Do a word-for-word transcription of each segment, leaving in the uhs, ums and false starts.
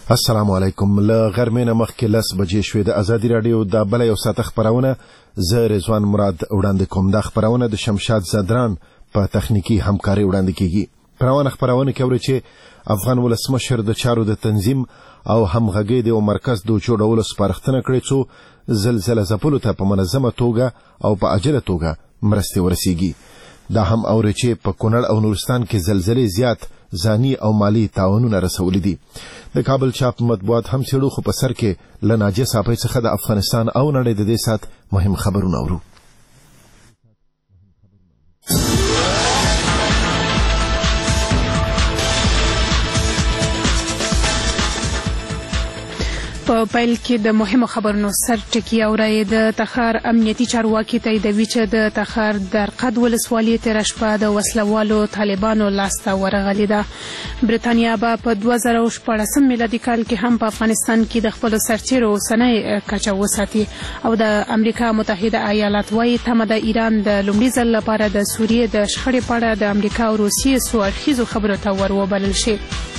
السلام علیکم. له غرمې نه مخکې لس بجې شوې. د ازادي راډیو د بله یو ساعته خپرونه زه رضوان مراد وړاندې کوم. دا خپرونه د شمشاد زدران په تخنیکی همکاري وړاندې کیږي. پروانه خپرونه کې اوري چې افغان ولسمشر د چارو د تنظیم او همغږي د مرکز د جوړولو سپارښتنه کړې چې زلزلې ځپلو ته په منظمه توګه او په عاجله توګه مرستې ورسیږي. دا هم اوري چې په کونړ او نورستان کې زلزلې زیات ځاني او مالی تاوانونه رسولي دي. د کابل چاپ مطبوعات هم سیړو خو په سر کې له ناجیه صاحب څخه د افغانستان او نړۍ د دې سات مهم خبرونه اورو. په پیل کې د مهمو خبرونو سر ټکی اورئ. د تخار امنیتي چارواکي تاییدوي چې د تخار درقد ولسوالۍ تېره شپه د وسلوالو طالبانو لاسته ورغلې ده. برېټانیا به په دوه زره شپاړسم میلادي کال کې هم په افغانستان کې د خپلو سرتېرو اوسنۍ کچه وساتي او د امریکا متحده ایالات وايي تمه د ایران د لومړي ځل لپاره د سوریې د شخړې په اړه د امریکا او روسیې څو اړخیزو خبرو ته ور وبلل شي.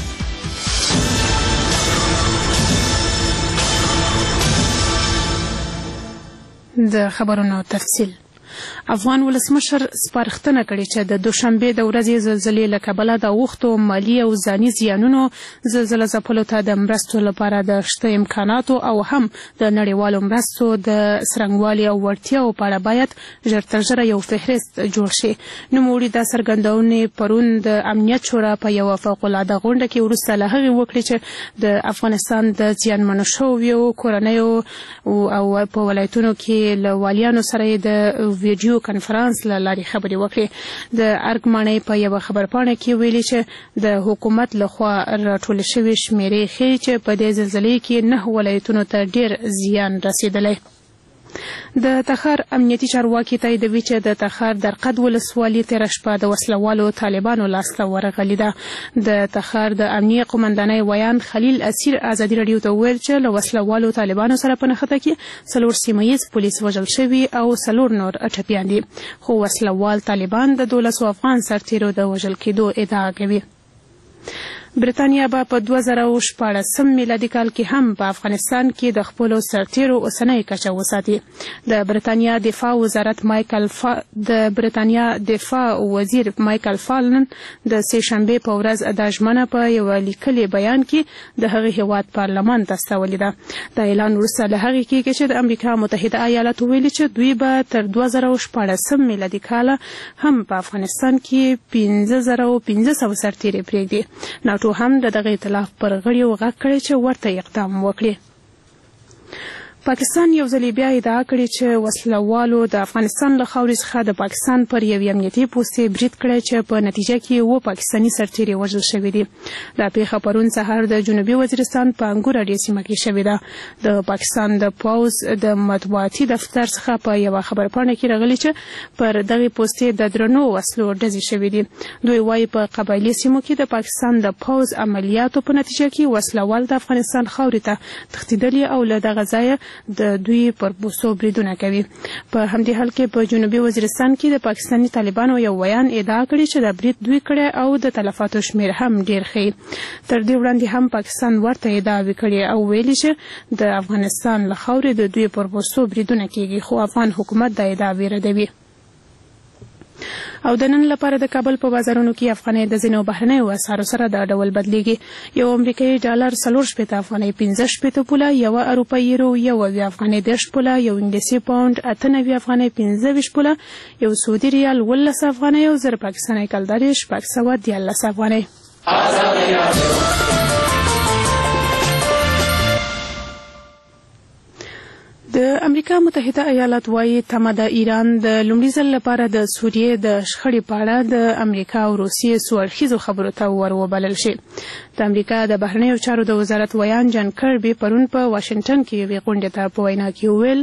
د خبرونو تفصیل. افغان ولسمشر سپارښتنه کړې چې د دوشنبې د ورځې زلزلې له کبله د اوښتو مالي او ځاني زیانونو زلزله ځپلو ته د مرستو لپاره د شته امکاناتو او هم د نړیوالو مرستو د څرنګوالي او وړتیاو په اړه باید ژر تر ژره یو فهرست جوړ شي. نوموړي دا څرګندونې پرون د امنیت شورا په یوه فوقالعاده غونډه کې وروسته له هغې وکړې چې د افغانستان د زیانمنو شویو کورنیو او په ولایتونو کې له والیانو سره د ویډیو کنفرانس له لارې خبرې وکړې. د ارګ ماڼۍ په یوه خبرپاڼه کې ویلي چې د حکومت لخوا راټولې شوې شمیرې ښیي چې په دې زلزلې کې نه ولایتونو ته ډېر زیان رسېدلی. د تخار امنیتي چارواکي تاییدوي چې د تخار درقد ولسوالۍ تېره شپه د وسلوالو طالبانو لاسته ورغلې ده. د تخار د امنیه قومندانۍ ویان خلیل اسیر ازادي راډیو ته وویل چې له وسلوالو طالبانو سره په نښته کې څلور سیمه ییز پولیس وژل شوي او څلور نور ټپیان دي، خو وسلوال طالبان د دولسو افغان سرتېرو د وژل کېدو ادعا کوي. برېټانیا به په دوه زره شپاړسم میلادي کال کې هم په افغانستان کې د خپلو سرتېرو اوسنۍ کچه وساتي. د برېټانیا دفاع وزارت مایکل فا... د برېټانیا دفاع وزیر مایکل فالن د سې شنبې په ورځ دا ژمنه په یوه لیکلي بیان کې د هغې هېواد پارلمان ته استولې ده. دا اعلان وروسته له هغې کېږي چې د امریکا متحده ایالاتو ویلي چې دوی به تر دوه زره شپاړسم میلادي کاله هم په افغانستان کې پنځه زره پنځه سوه سرتېري پرېږدي. ناټو هم د دغه ائتلاف پر غړیو غږ کړی چې ورته اقدام وکړي. پاکستان یو ځل بیا ادعا کړې چې وسلوالو د افغانستان له خاورې څخه د پاکستان پر یوې امنیتي پوستې برید کړی چې په نتیجه کې اووه پاکستاني سرتېري وژل شوي دي. دا پیښه پرون سهار د جنوبي وزیرستان په انګور اډې سیمه کې شوې ده. د پاکستان د پوځ د مطبوعاتي دفتر څخه په یوه خبرپاڼه کې راغلي چې پر دغې پوستې د درنو وسلو ډزې شوي دي. دوی وایي په قبایلي سیمو کې د پاکستان د پوځ عملیاتو په نتیجه کې وسلوال د افغانستان خاورې ته تښتېدلي او له دغه ځایه د دوی پر بوسو بریدونه کوي. په همدې حال کې په جنوبي وزیرستان کې د پاکستاني طالبانو یو ویان ادعا کړې چې دا برید دوی کړی او د تلفاتو شمېر هم ډېر ښیي. تر دې وړاندې هم پاکستان ورته ادعاوې کړې او ویلي چې د افغانستان له خاورې د دوی پر بوسو بریدونه کېږي، خو افغان حکومت دا ادعاوې ردوي. او د نن لپاره د کابل په بازارونو کې افغانۍ د ځینو بهرنیو اسعارو سره دا ډول بدلیږي. یو امریکایي ډالر څلور شپېته افغانۍ پنځه شپېته پوله، یوه اروپایي یورو یو اویا افغانۍ دېرش پوله، یو انګلیسي پاونډ اته نوي افغانۍ پنځه ویشت پوله، یو سعودي ریال اوولس افغانۍ او زر پاکستاني کلدارې شپږ سوه دیارلس افغانۍ. د امریکا متحده ایالات وايي تمه د ایران د لومړي ځل لپاره د سوریې د شخړې په اړه د امریکا او روسیې څو اړخیزو خبرو ته ور وبلل شي. د امریکا د بهرنیو چارو د وزارت ویان جان کربي پرون په واشنګټن کې یوې غونډې ته په وینا کې وویل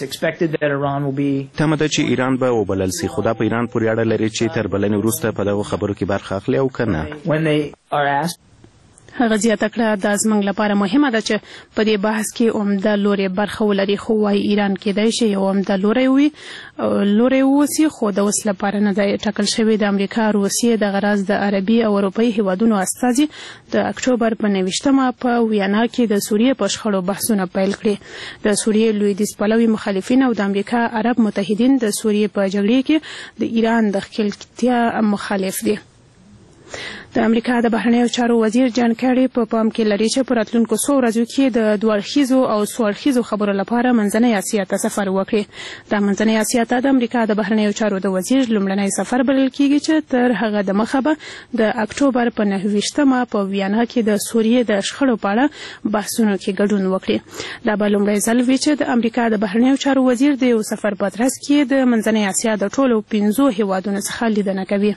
تمه ده چې ایران به وبلل سي، خو دا په ایران پورې اړه لري چې تر بلنې وروسته په دغو خبرو کې برخه اخلي او که نه. هغه زیاته کړه دا زموږ لپاره مهمه ده چې په دې بحث کې عمده لوري برخه ولري خو وايي ایران کېدای شي یو عمده لوري وي لوري وسی خو د اوس لپاره نه دی ټاکل شوی. د امریکا روسیې د غراز د عربي او اروپایي هیوادونو استازي د اکتوبر په نویشتمه په ویانا کې د سوریې په شخړو بحثونه پیل کړي. د سوریې لویدیځ پلوي مخالفین او د امریکا عرب متحدین د سوریې په جګړې کې د ایران د ښکېلتیا مخالف دي. د امریکا د بهرنیو چارو وزیر جان کیری په پام کې لري چې په راتلونکو څو ورځو کې د دوه اړخیزو او څو اړخیزو خبرو لپاره منځنۍ اسیا ته سفر وکړي. د منځنۍ اسیا ته د امریکا د بهرنیو چارو د وزیر لومړنی سفر بلل کېږي چې تر هغه د مخه به د اکتوبر په نهه ویشتمه په ویانا کې د سوریې د شخړو په اړه بحثونو کې ګډون وکړي. دا به لومړی ځل وي چې د امریکا د بهرنیو چارو وزیر د یو سفر په ترڅ کې د منځنۍ اسیا د ټولو پنځو هیوادونو څخه لیدنه کوي.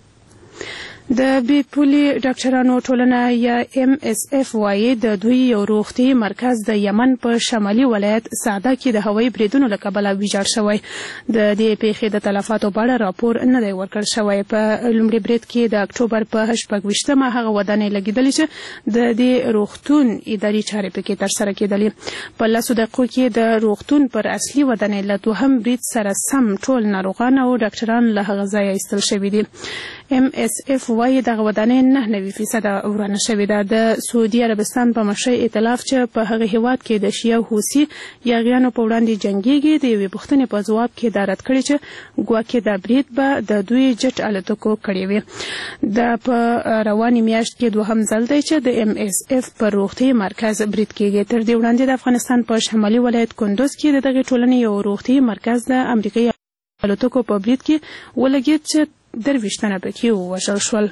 د بي پولي ډاکټرانو ټولنه یا ام اس اف وايي د دوی یو روغتي مرکز د یمن په شمالي ولایت سعده کې د هوایي بریدونو له کبله ویجاړ شوی. د دې پیښې د تلفاتو په اړه راپور نه دی ورکړل شوی. په لومړي برید کې د اکتوبر په شپږ ویشتمه هغه ودانۍ لګېدلې چې د دې روغتون اداري چارې پکې ترسره کېدلې. په لسو دقیقو کې د روغتون پر اصلي ودانۍ له دوهم برید سره سم ټول ناروغان او ډاکټران له هغه ځایه ایستل شوي دي. ام اس اف وايي دغه ودانۍ نه نوي فیصده ورانه شوې ده. د سعودي عربستان په مشرۍ ائتلاف چې په هغه هیواد کې د شیعه حوثي یاغیانو په وړاندې جنګیږي د یوې پوښتنې په ځواب کې دا رد کړی چې ګواکې دا برید به د دوی جټ الوتکو کړی وي. دا په روانې میاشت کې دوهم ځل دی چې د ام اس اف پر روغتي مرکز برید کېږي. تر دې وړاندې د افغانستان په شمالي ولایت کندوز کې د دغې ټولنې یو روغتي مرکز د امریکایي الوتکو په برید کې ولګېد چې درویشت تنه پکې ووژل شول.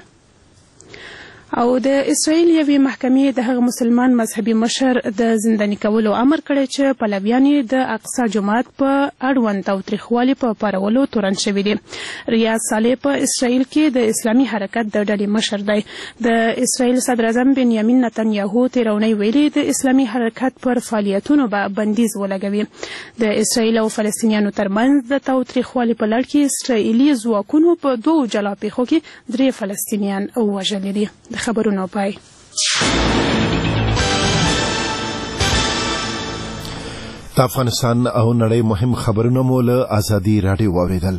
او د اسرائیل یوې محکمې د هغه مسلمان مذهبي مشر د زنداني کولو امر کړی چې پلویان یې د اقصی جومات په اړوند تاوتریخوالي په پارولو تورن شوي دي. ریاض صالح په اسرائیل کې د اسلامي حرکت د ډلې مشر دی. د اسرائیل صدر اعظم بنیامین نتنیاهو تېره اونۍ ویلي د اسلامي حرکت پر فعالیتونو به بندیز ولګوي. د اسرائیل او فلسطینیانو ترمنځ د تاوتریخوالي په لړ کې اسرائیلي ځواکونو په دوو جلا پیښو کې درې فلسطینیان وژلي دي. خبرونه پای. د افغانستان او نړۍ مهم خبرونه مو له ازادي راډیو واوریدل.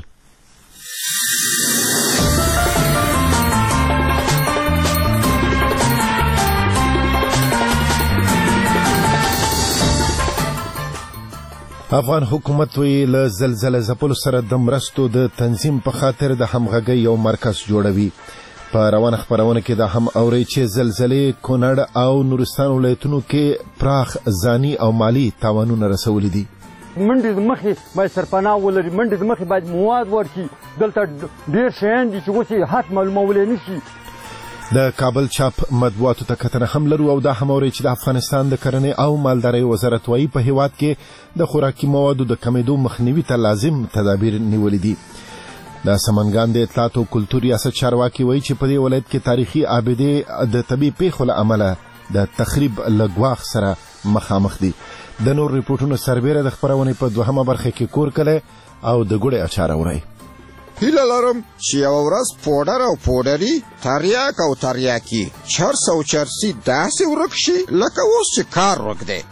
افغان حکومت وی له زلزلې ځپلو سره د مرستو د تنظیم په خاطر د همغږۍ یو مرکز جوړوي. په روانه خبرونه کې دا هم اوري چې زلزلې کونړ او نورستان ولایتونو کې پراخ ځاني او مالی تاوانونه رسولي دي. منډې د مخې باید سرپناه ولري، منډې د مخې باید مواد ورکړي. دلته ډېر شیان دي چې اوس یې حد معلومولی نه شي. د کابل چاپ مطبوعاتو ته کتنه هم لرو او دا هم اوري چې د افغانستان د کرنې او مالدارۍ وزارت وايي په هیواد کې د خوراکي موادو د کمیدو مخنیوي ته لازم تدابیر نیولي دي. د سمنګان د اطلاعات او کلتور ریاست چارواکي وایي چې په دې ولایت کې تاریخي آبادې د طبیعي پیښو له امله د تخریب له ګواښ سره مخامخ دي. د نور ریپورټونو سربیره د خبرونې په دوهمه برخه کې کور کله او د ګوړې اچار اوري. هیله لرم چې یو ورځ پوډر او پوډري، تریاک او تریاکي، چرس او چرسي داسې ورک شي لکه اوس چې کار ورک دی.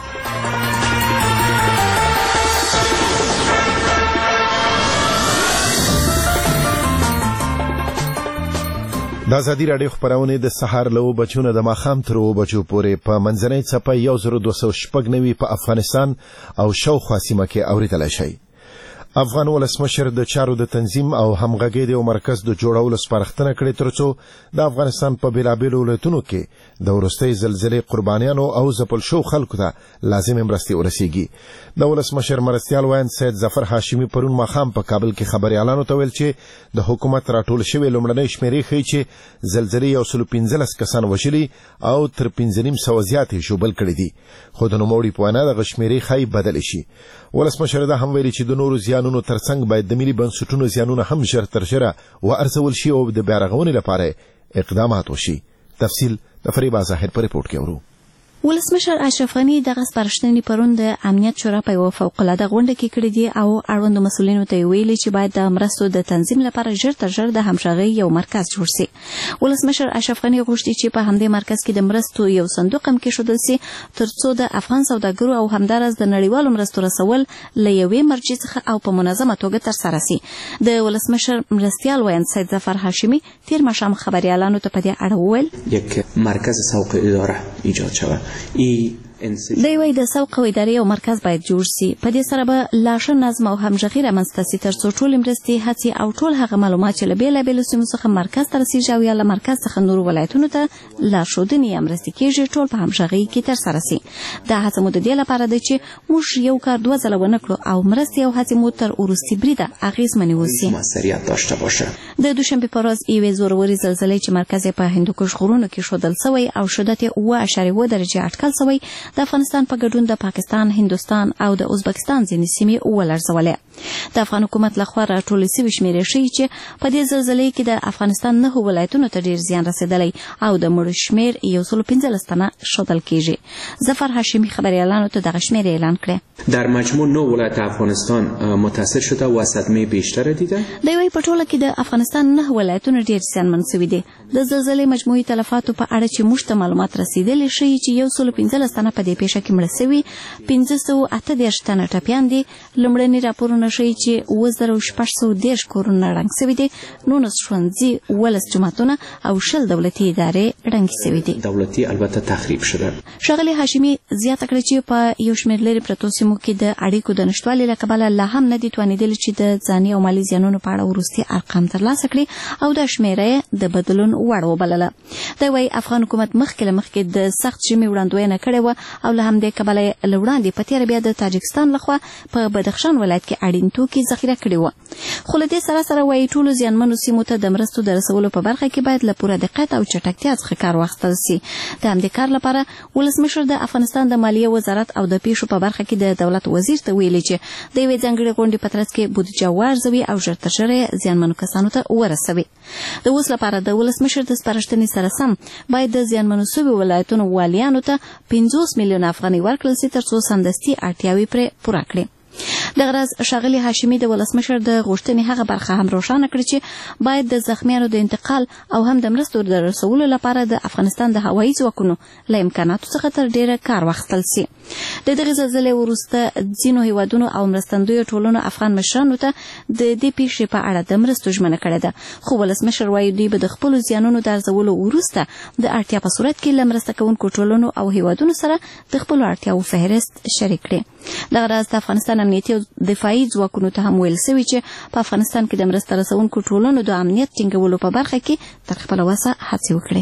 د ازادي راډیو خبرونه د سهار له بچونو د ماښام تر اوو بجو پورې په منځنۍ څپه یو زر دوه سوه شپږ نوي په افغانستان او شاوخوا سیمه کې اورېدلی شئ. افغان ولسمشر د چارو د تنظیم او همغږۍ د یو مرکز د جوړولو سپارښتنه کړې ترڅو د افغانستان په بېلابېلو ولایتونو کې د وروستۍ زلزلې قربانیانو او ځپل شوو خلکو ته لازمې مرستې ورسیږي. د ولسمشر مرستیال وایند سید ظفر هاشمي پرون ماښام په کابل کې خبریالانو ته ویل چې د حکومت راټول شوې لومړنۍ شمېرې ښیي چې زلزلې یو سل پنځلس کسان وژلي او تر پنځه نیم سوه زیات یې ژوبل کړي دي، خو د نوموړي په وینا دغه شمېرې ښایي بدلې شي. ولسمشر دا هم ویلي چې د نورو زیانونو ترڅنګ باید د ملي بنسټونو زیانونه هم ژر تر ژره وارزول شي او د بیارغونې لپاره اقدامات وشي. تفصیل د فریبا ظاهر په ریپورټ کې اورو. ولسمشر اشرف غني دغه سپارښتنې پرون د امنیت شورا په یوه فوق‌العاده غونډه کې کړې دي او اړوندو مسؤلینو ته ویلي چې باید د مرستو د تنظیم لپاره ژر تر ژره د همغږۍ یو مرکز جوړ شي. ولسمشر اشرف غني غوښتي چې په همدې مرکز کې د مرستو یو صندوق هم کېښودل سي ترڅو د افغان سوداګرو او همدارس د نړیوالو مرستو رسول له یوې مرجع څخه او په منظمه توګه ترسره سي. د ولسمشر مرستیال ویاند سید ظفر هاشمی تیر ماښام خبریالانو ته په دې اړه وویل یک مرکز سوق اداره ایجاد شود. ای دی وایي د سوق او ادارې یو مرکز باید جوړ سي. په دې سره به لا ښه نظم او همغږي رامنځته سي ترڅو ټولې مرستې هڅې او ټول هغه معلومات چې له بېلابېلو سیمو څخه مرکز ته رسیږي او یا له مرکز څخه نورو ولایتونو ته لارښودنې یا مرستې کېږي ټول په همغږۍ کې ترسره سي. دا هڅه مو د دې لپاره ده چې موږ یو کار دوه ځله ونه کړو او مرستې او هڅې مو تر وروستي بریده اغېزمنې اوسي. موثریت داشته باشه. د دوشنبې په ورځ یوې زورورې زلزلې چې مرکز یې په هندوکش غرونو کې ښودل سوی او شدت یې اوه اعشاریه اوه درجې اټکل سوی د افغانستان په ګډون د پاکستان، هندوستان او د ازبکستان ځینې سیمې ولړزولې. د افغان حکومت لخوا راټولې سوي شمېرې ښیي چې په دې زلزلې کې د افغانستان نهو ولایتونو ته ډېر زیان رسېدلی او د مړو شمېر یو سل و پنځلس تنه ښودل کېږي. ظفر هاشمي خبریالانو ته دغه شمېرې اعلان کړې. در مجموع نه ولایت افغانستان متاثر شده و صدمه بیشتر دیده. دی وایي په ټوله کې د افغانستان نه ولایتونه ډېر زیانمن سوي دي. د زلزلې مجموعي تلفاتو په اړه چې موږ ته معلومات رسېدلي ښیي چې یو سل و پنځلس تنه په دې پیښه کې مړه سوي، پنځه سوه اته دېرش تنه ټپیان دي. لومړني راپورونه ښیي چې اووه زره شپږ سوه دېرش کورونه ړنګ سوي دي، نولس ښوونځي، اوولس جوماتونه او شل دولتي ادارې ړنګې سوي دي. دولتي البته تخریب شده. ښاغلي هاشمي زیاته کړه چې په یو شمېر لرې پرتو سیمو کې د اړیکو د نشتوالي له کبله لا هم نه دي توانېدلي چې د ځاني او مالي زیانونو په اړه وروستي ارقام ترلاسه کړي او دا شمېره یې د بدلون وړ وبلله. دی وایي افغان حکومت مخکې له مخکې د سخت ژمي وړاندوینه کړې وه او له همدې کبله یې له وړاندې په تېره بیا د تاجکستان لخوا په بدخشان ولایت کې اړین توکي ذخیره کړي وه. خو له دې سره سره وایي ټولو زیانمنو سیمو ته د مرستو د رسولو په برخه کې باید له پوره دقت او چټکتیا څخه کار واخیستل سي. د همدې کار لپاره ولسمشر د افغانستان د مالیې وزارت او د پیښو په برخه کې د دولت وزیر ته ویلي چې د یوې ځانګړې غونډې په ترڅ کې بودیجه وارزوي او ژر تر ژره یې زیانمنو کسانو ته ورسوي. د اوس لپاره د ولسمشر د سپارښتنې سره سم باید د زیانمنو سوي ولایتونو والیانو ته پنځوس میلیونه افغانۍ ورکړل سي ترڅو سمدستي اړتیاوې پرې پوره کړي. دغه راز ښاغلي هاشمي د ولسمشر د غوښتنې هغه برخه هم روښانه کړې چې باید د زخمیانو د انتقال او هم د مرستو د رسولو لپاره د افغانستان د هوایي ځواکونو له امکاناتو څخه تر ډېره کار واخیستل سي. د دغې زلزلې وروسته ځینو هیوادونو او مرستندویو ټولنو افغان مشرانو ته د دې پیښې په اړه د مرستو ژمنه کړې ده، خو ولسمشر وایي دوی به د خپلو زیانونو د ارزولو وروسته د اړتیا په صورت کې له مرسته کوونکو ټولنو او هیوادونو سره د خپلو اړتیاوو فهرست شریک کړي. دغه راز د افغانستان امنیتي او دفاعي ځواکونو ته هم ویل سوي چې په افغانستان کې د مرسته رسونکو ټولنو د امنیت ټینګولو په برخه کې تر خپله وسه هڅې وکړي.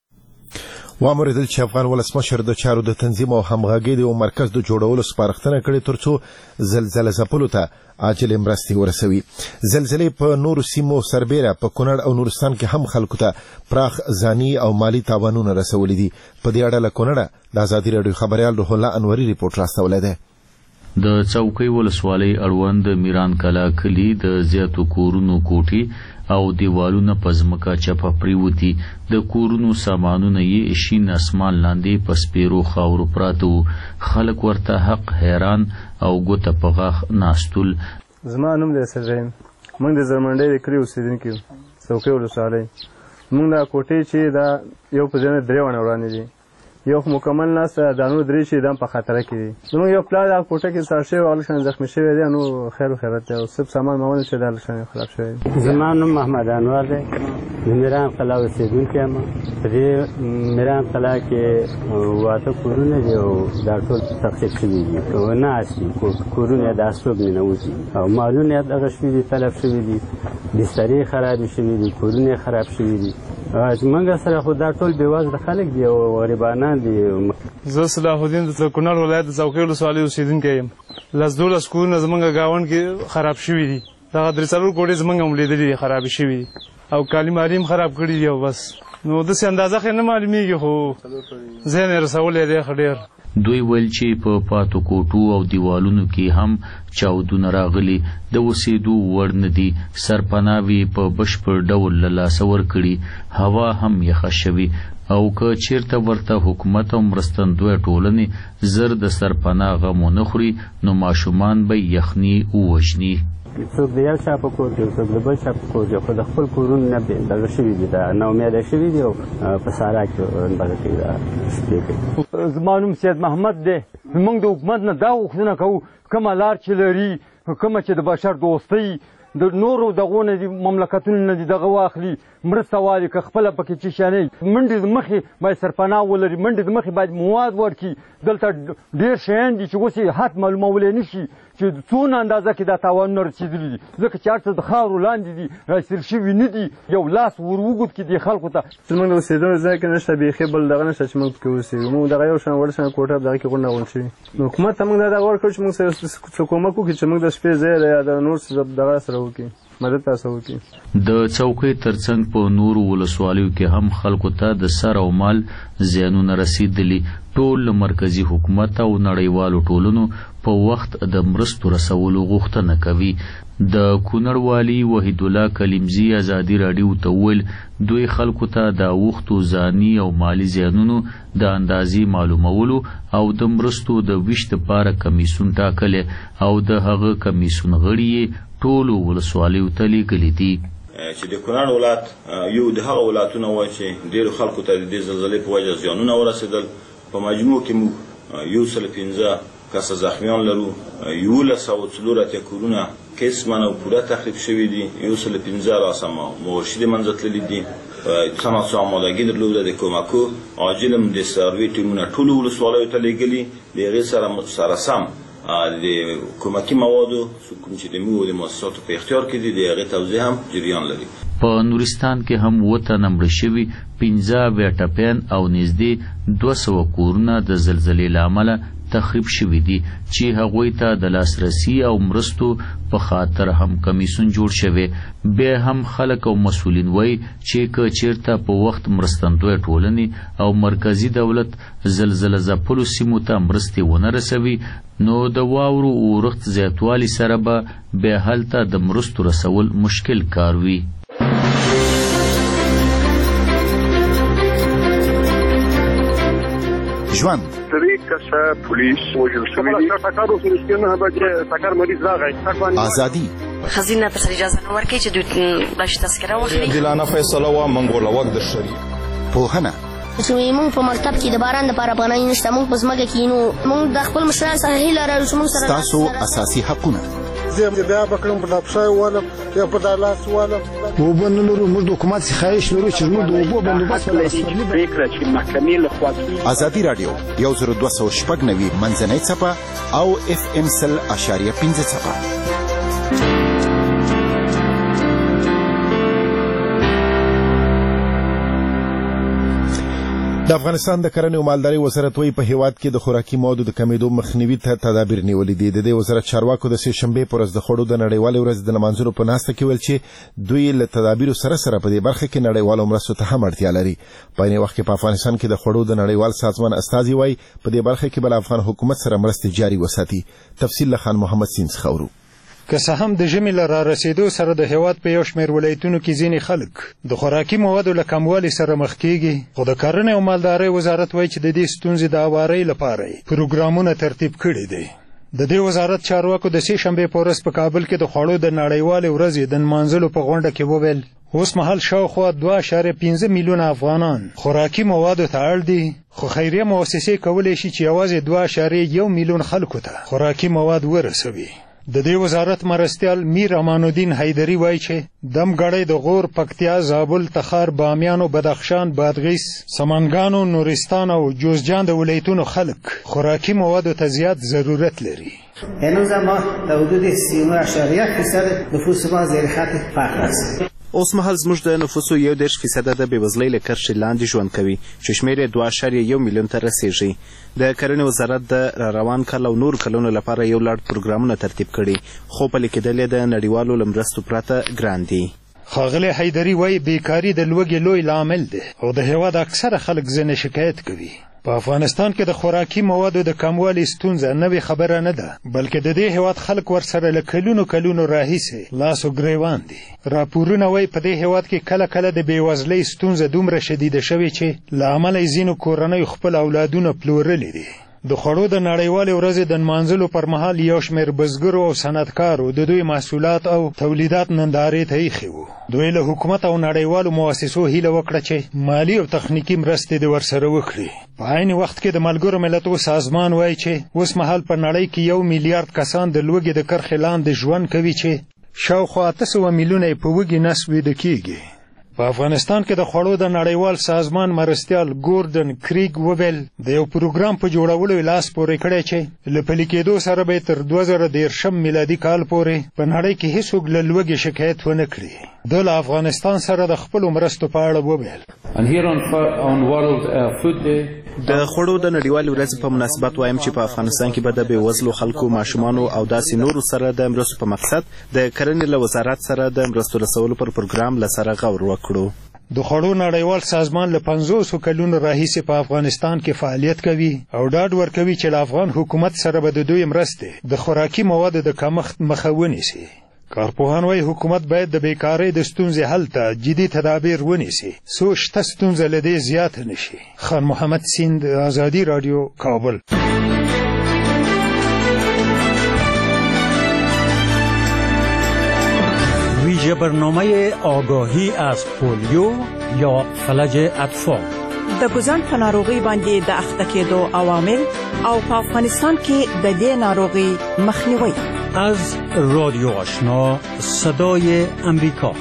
وامریدل چې افغان ولسمشر د چارو د تنظیم او همغږۍ د یو مرکز د جوړولو سپارښتنه کړې ترڅو زلزله ځپلو ته عاجل مرستې ورسوي. زلزلې په نورو سیمو سربیره په کونړ او نورستان کې هم خلکو ته پراخ ځاني او مالي تاوانونه رسولي دي. په دې اړه له کونړه د ازادي راډیو خبریال روح الله انوري رپورټ راستولی دی. د څوکۍ ولسوالۍ اړوند میران کلا کلي د زیاتو کورونو کوټې او دیوالونه په ځمکه چپه پریوتي. د کورونو سامانونه یې شین اسمان لاندې په سپیرو خاورو پراته وو. خلک ورته حق حیران او ګوته په غاښ ناستول. زما نوم دی سرجیم، موږ د زرمنډۍ د کلي اوسېدونکي یو. څوکۍ ولسوالۍ موږ دا کوټې چې دا یو په ځای نه درې ونه وړاندې دي، یو مکمل ناسته دا نور درې چې دا په خطره کې دي. زموږ یو پلار دا کوټه کې سار شوی او هلکشان زخمي شوی دی، نو خیر و خیرت دی او سب سامان مواد چې دا هلکشان خراب شوی دی. زما نوم محمد انور دی، د میران قلعه اوسېدونکی یم. په دې میران قلعه کې واته کورونه دي او دا ټول تخریب شوي دي، نه اصلي کورونه د اسوب ننوځي او مالونه یې دغه شوي دي، تلف شوي دي، بسترې خرابې شوي دي، کورونه خراب شوي دي. زموږ سره خو دا ټول بېوزله خلک دي او غریبانان دي. زه صلاح الدین د کونړ ولایت د څوکۍ ولسوالۍ اوسېدونکی یم. لس دولس کورونه زموږ ګاونډ کې خراب شوي دي، دغه درې څلور کوټې زموږ هم لیدلي دي خرابې شوي دي او کالي مالي هم خراب کړي دي او بس. نو داسې اندازه خو یې نه معلومېږي خو ذهن یې رسولی دی ښه ډېر. دوی ویل چې په پاتو کوټو او دیوالونو کې هم چاودونه راغلي، د اوسېدو وړ نه دي. سرپناوې په بشپړ ډول له لاسه ورکړي، هوا هم یخه شوې او که چیرته ورته حکومت او مرستندوی ټولنې زر د سرپناه غم ونه خوري نو ماشومان به یخني ووژني. څوک د یو چا په کور کې څوک د بل چا په کور کې خو د خپل کورونو نه دغه شوي دي دا ناامیده شوي دي او په سارا کې دغه کوي دا شپې کوي. زما نوم سید محمد دی. موږ د حکومت نه دا غوښتنه کوو کومه لار چې لري کومه چې د بشر دوستۍ د نورو دغو نه دي مملکتونو نه دي دغه واخلي مرسته والي که خپله پکې چې شانې منډې د مخې باید سرپناه ولري منډې د مخې باید مواد ورکړي. دلته ډېر شیان دي چې اوس یې حد معلومولی نه شي چې څونه اندازه کې دا تاوانونه رسېدلي دي ځکه چې هر څه د خاورو لاندې دي راایستل شوي نه دي یو لاس ور وګد کړي دې خلکو ته. زموږ د اوسېدلو ځای کې نشته بیخي بل دغه نشته چې موږ پکې اوسېږو. موږ دغه یو شان وړ شان کوټه په دغه کې غونډه غونډ شوي. نو حکومت ته موږ دا دغه ورکړو چې موږ سره څه کومک وکړي چې موږ د شپې ځای دی یا د نور څه دغه سره وکړي مدد تاسو وکړي. د چوکۍ ترڅنګ په نورو ولسوالیو کې هم خلکو ته د سر او مال زیانونه رسیدلي. ټول مرکزی حکومت او نړیوالو ټولنو په وخت د مرستو رسولو غوښتنه کوي. د کونړ والي وحید الله کلیمزی ازادي راډیو ته وویل دوی خلکو ته د اوښتو ځاني او مالی زیانونو د اندازې معلومولو او د مرستو د ویش دپاره کمیسون ټاکلی او د هغه کمیسون غړي یې ټولو ولسوالیو ته لیږلي دي. چې د کونړ ولایت یو د هغه ولایتونه وای چې ډېرو خلکو ته د دې زلزلې په وجه زیانونه ورسېدل. په مجموع کې موږ یو سل پنځه کسه زخمیان لرو. یولس سوه څلور اتیا کورونه قسماً او پوره تخریب شوي دي. یو سل پنځه راسه مواشي د منځه تللي دي. سمه څه آمادګي درلوده د کومکو عاجل هم د سروې ټیمونه ټولو ولسوالیو ته لیږلي. د هغې سره سره سم د کومکي موادو کوم چې د موږ د مؤسساتو په اختیار کې دي د هغې توزیع هم جریان لري. په نورستان کې هم اووه تنه مړه شوي پنځه اویا ټپیان او نږدې دوه سوه کورونه د زلزلې له امله تخریب شوي دي چې هغوی ته د لاسرسي او مرستو په خاطر هم کمیسون جوړ شوی. بیا هم خلک او مسؤلین وایي چې که چیرته په وخت مرستندوی ټولنې او مرکزی دولت زلزله ځپلو سیمو ته مرستې ونه رسوي نو د واورو اورښت زیاتوالي سره به بیا هلته د مرستو رسول مشکل کار وي. ژوند درې کسه پولیس وژل شوي دي. ټکر وسو نه به ټکر مریض راغی. ازادي خزینه ته اجازه نه ورکړي چې دوی باش تذکره واخلي. عادلانه فیصله وا منګول وخت د شریک پوهنه چې موږ په مکتب کې د باران لپاره پناه نشته موږ په ځمکه کې نو موږ د خپل مشرانو سره هیله لرو چې موږ سره تاسو اساسي حقونه زه بیا بکړم په لپشای ولم یا په دالاس ولم وبن نورو موږ د حکومت څخه خواهش لرو چې موږ د اوبو بندوبست ولرو. فکر چې محکمې له خوا ازادي راډیو یو زر دوه سوه شپږ نوي منځنۍ څپه او اف ام سل اشاریه پنځه څپه. د افغانستان د کرنې او مالدارۍ وزارت وایي په هیواد کې د خوراکي موادو د کمیدو مخنیوي ته تدابیر نیولي دي. د دې وزارت چارواکو د سې شنبې په ورځ د خوړو د نړیوالې ورځې د لمانځلو په ناسته کې ویل چې دوی له تدابیرو سره سره په دې برخه کې نړیوالو مرستو ته هم اړتیا لري. په عین وخت کې په افغانستان کې د خوړو د نړیوال سازمان استازي وایي په دې برخه کې بل افغان حکومت سره مرستې جاري وساتي. تفصیل له خان محمد سین څخه اورو. که څه هم د ژمي له را رسیدو سره د هیواد په یو شمېر ولایتونو کې ځینې خلک د خوراکي موادو له کموالي سره مخ کېږي خو د کرنې او مالدارۍ وزارت وایي چې د دې ستونزې د هوارۍ لپاره یې پروګرامونه ترتیب کړي دي. د دې وزارت چارواکو د سې شنبې په ورځ په کابل کې د خوړو د نړیوالې ورځې د نمانځلو په غونډه کې وویل اوس مهال شاوخوا دوه اعشاریه پنځه میلیونه افغانان خوراکي موادو ته اړ دي خو خیریه مؤسسې کولی شي چې یوازې دوه اعشاریه یو میلیون خلکو ته خوراکي مواد ورسوي. د دې وزارت مرستیال میر امان الدین حیدري وایي چې دمګړی د غور، پکتیا، زابل، تخار، بامیان او بدخشان، بادغیس، سمنګانو، نورستان او جوزجان د ولایتونو خلک خوراکي موادو ته زیات ضرورت لري. هنوز ما در حدود سی و نه اعشاریه یک فیصد نفوس ما زیر خط فقر است. اوس مهال زموږ د نفوسو یو دېرش فیصده د بېوزلۍ له کرښې لاندې ژوند کوي چې شمېر یې دوه اعشاریه یو میلیون ته رسیږي. د کرنې وزارت د را روان کال او نور کلونو لپاره یو لړ پروګرامونه ترتیب کړي خو پلي کېدل یې د نړیوالو له مرستو پرته ګران دي. ښاغلی حیدري وایي بیکاري د لوږې لوی لامل دی او د هېواد اکثره خلک ځینې شکایت کوي. په افغانستان کې د خوراکي موادو د کموالي ستونزه نوې خبره نه ده، بلکې د دې هېواد خلک ورسره له کلونو کلونو راهیسې لاس و ګریوان دي. راپورونه وایي په دې هېواد کې کله کله د بېوزلۍ ستونزه دومره شدیده شوې چې له امله یې ځینو کورنیو خپل اولادونه پلورلي دي. د خوړو د نړیوالې ورځې د نمانځلو پر مهال یو شمېر بزګرو او صنعتکارو د دوی محصولات او تولیدات نندارې ته ایښي وو. دوی له حکومت او نړیوالو مؤسسو هیله وکړه چې مالي او تخنیکي مرستې دې ورسره وکړي. په عین وخت کې د ملګرو ملتونو سازمان وایي چې اوس مهال په نړۍ کې یو میلیارډ کسان د لوږې د کرښې لاندې ژوند کوي چې شاوخوا اته سوه میلیونه یې په وږي نس ویده کېږي. په افغانستان کې د خوړو د نړیوال سازمان مرستیال ګوردن کریګ وویل د یو پروګرام په جوړولو یې لاس پورې کړی چې له پلي کېدو سره به یې تر دوه زره دېرشم میلادي کال پورې په نړۍ کې هیڅوک له لوږې شکایت ونه کړي. ده له افغانستان سره د خپلو مرستو په اړه وویل. د خوړو د نړیوالې ورځې په مناسبت وایم چې په افغانستان کې به د بېوزلو خلکو، ماشومانو او داسې نورو سره د مرستو په مقصد د کرنې له وزارت سره د مرستو رسولو پر پروګرام له سره غور وکړو. د خوړو نړیوال سازمان له پنځوسو کلونو راهیسې په افغانستان کې فعالیت کوي او ډاډ ورکوي چې له افغان حکومت سره به د دوی مرستې د خوراکي موادو د کمښت مخه ونیسي. کارپوهان وايي حکومت باید د بیکارۍ د ستونزې حل ته جدي تدابیر ونیسي څو شته ستونزه له دې زیاته نشي. خان محمد سیند، آزادی رادیو، کابل. ویژه برنامه آگاهی از پولیو یا فلج اطفال. د ګوزن په ناروغي باندې د اخته کېدو عوامل او په افغانستان کې د دې ناروغي مخنیوي. از رادیو آشنا صدای امریکا.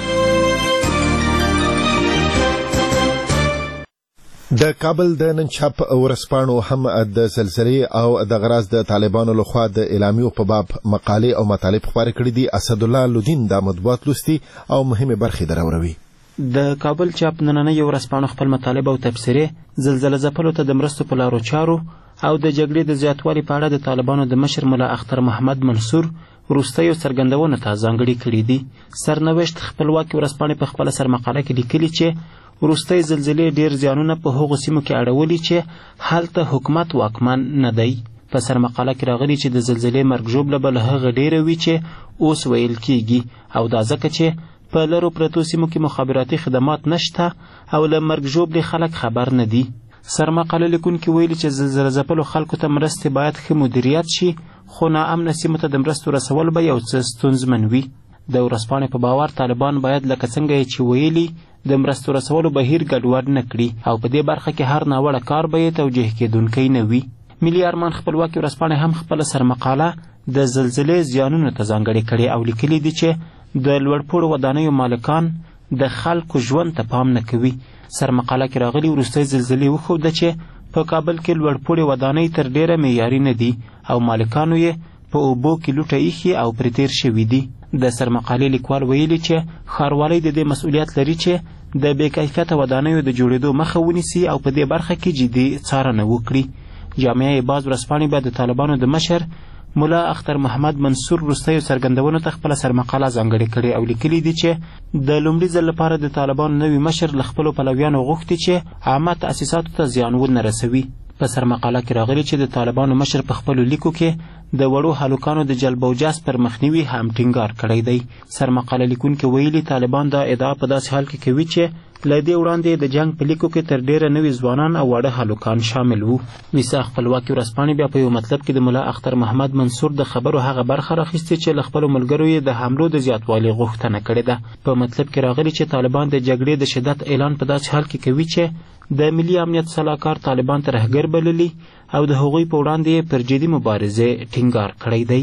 د کابل د نن چاپ ورسپانو هم د زلزلې او د غراز د طالبانو لخوا د اعلامیو په باب مقالې او مطالب خپاره کړي دي. اسدالله لودین د مطبوعات لوستي او مهمه برخې دراوروي. د کابل چاپ نننۍ ورسپانو خپل مطالب او تبصرې زلزلې ځپلو ته د مرستو په لارو چارو او د جګړې د زیاتوالي په اړه د طالبانو د مشر ملا اختر محمد منصور وروستیو څرګندونه ته ځانګړي کړي دي. سرنوشت خپلواکي ورسپانې په خپله سرمقاله کې لیکلي چې وروستۍ زلزلې ډېر زیانونه په هغو سیمو کې اړولي چې هلته حکومت واکمن نه دی. په سرمقاله کې راغلي چې د زلزلې مرګ ژوبله به له هغه ډېره وي چې اوس ویل کېږي او دا ځکه چې په لرو پرتو سیمو کې مخابراتي خدمات نشته او له مرګ ژوبلې خلک خبر نه دي. سرمقاله لیکونکي ویلي چې زلزله ځپلو خلکو ته مرستې باید ښه مدیریت شي، خو ناامنه سیمو ته د مرستو رسول به یو څه ستونزمن وي. د ورسپانې په باور طالبان باید لکه څنګه یې چې ویلي د مرستو رسولو بهیر ګډوډ نه کړي او په دې برخه کې هر ناوړه کار به یې توجیه کېدونکی نه وي. ملي ارمان خپلواکي ورسپانې هم خپله سرمقاله د زلزلې زیانونو ته ځانګړې کړې او لیکلي دي چې د لوړپوړو ودانیو مالکان د خلکو ژوند ته پام نه کوي. سرمقاله کې راغلي وروستۍ زلزلې وښوده چې په کابل کې لوړپوړې ودانۍ تر ډېره معیاري نه دي او مالکانو یې په اوبو کې لوټه ایښي او پرې تېر شوي دي. د سرمقالې لیکوال ویلي چې ښاروالۍ د دې مسؤلیت لري چې د بې کیفیته ودانیو د جوړېدو مخه ونیسي او په دې برخه کې جدي څارنه وکړي. جامعه باز ورسپانې به د طالبانو د مشر ملا اختر محمد منصور وروستیو څرګندونو ته خپله سرمقاله ځانګړې کړې او لیکلي دي چې د لومړي ځل لپاره د طالبانو نوي مشر له خپلو پلویانو غوښتي چې عامه تاسیساتو ته زیان ونه رسوي. په سرمقاله کې راغلي چې د طالبانو مشر په خپلو لیکو کې د وړو هلوکانو د جلب او جذب پر مخنیوي هم ټینګار کړی دی. سرمقاله لیکونکي ویلي طالبان دا ادعا په داسې حال کې کوي چې له دې وړاندې د جنګ په لیکو کې تر ډېره نوي ځوانان او واړه هلوکان شامل وو. ویسا خپلواکي ورسپانې بیا په یو مطلب کې د ملا اختر محمد منصور د خبرو هغه برخه راخیستې چې له خپلو ملګرو یې د حملو د زیاتوالي غوښتنه کړې ده. په مطلب کې راغلي چې طالبان د جګړې د شدت اعلان په داسې حال کې کوي چې د ملي امنیت سلاکار طالبان ترهګر بللي او د هغوی په وړاندې پر جدي مبارزې ټینګار کړی دی.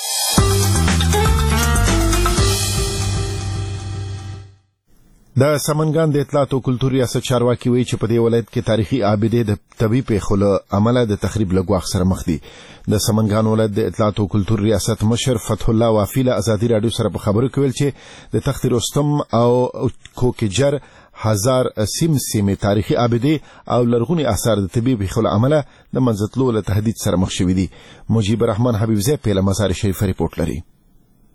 د سمنګان د اطلاعات او کلتور ریاست چارواکي وایي چې په دې ولایت کې تاریخي عابدې د طبي پیښو له امله د تخریب له ګواښ سره مخ دي. د سمنګان ولایت د اطلاعات او کلتور ریاست مشر فتح الله وافي له ازادي راډیو سره په خبرو کې ویل چې د تخت رستم او کوکجر هزار سیم سیمې تاریخي عابدې او لرغوني آثار د طبي پیښو له امله د منځ تلو له تهدید سره مخ شوي دي. مجیب الرحمن حبیبزی په مزار شریف ریپورت لري.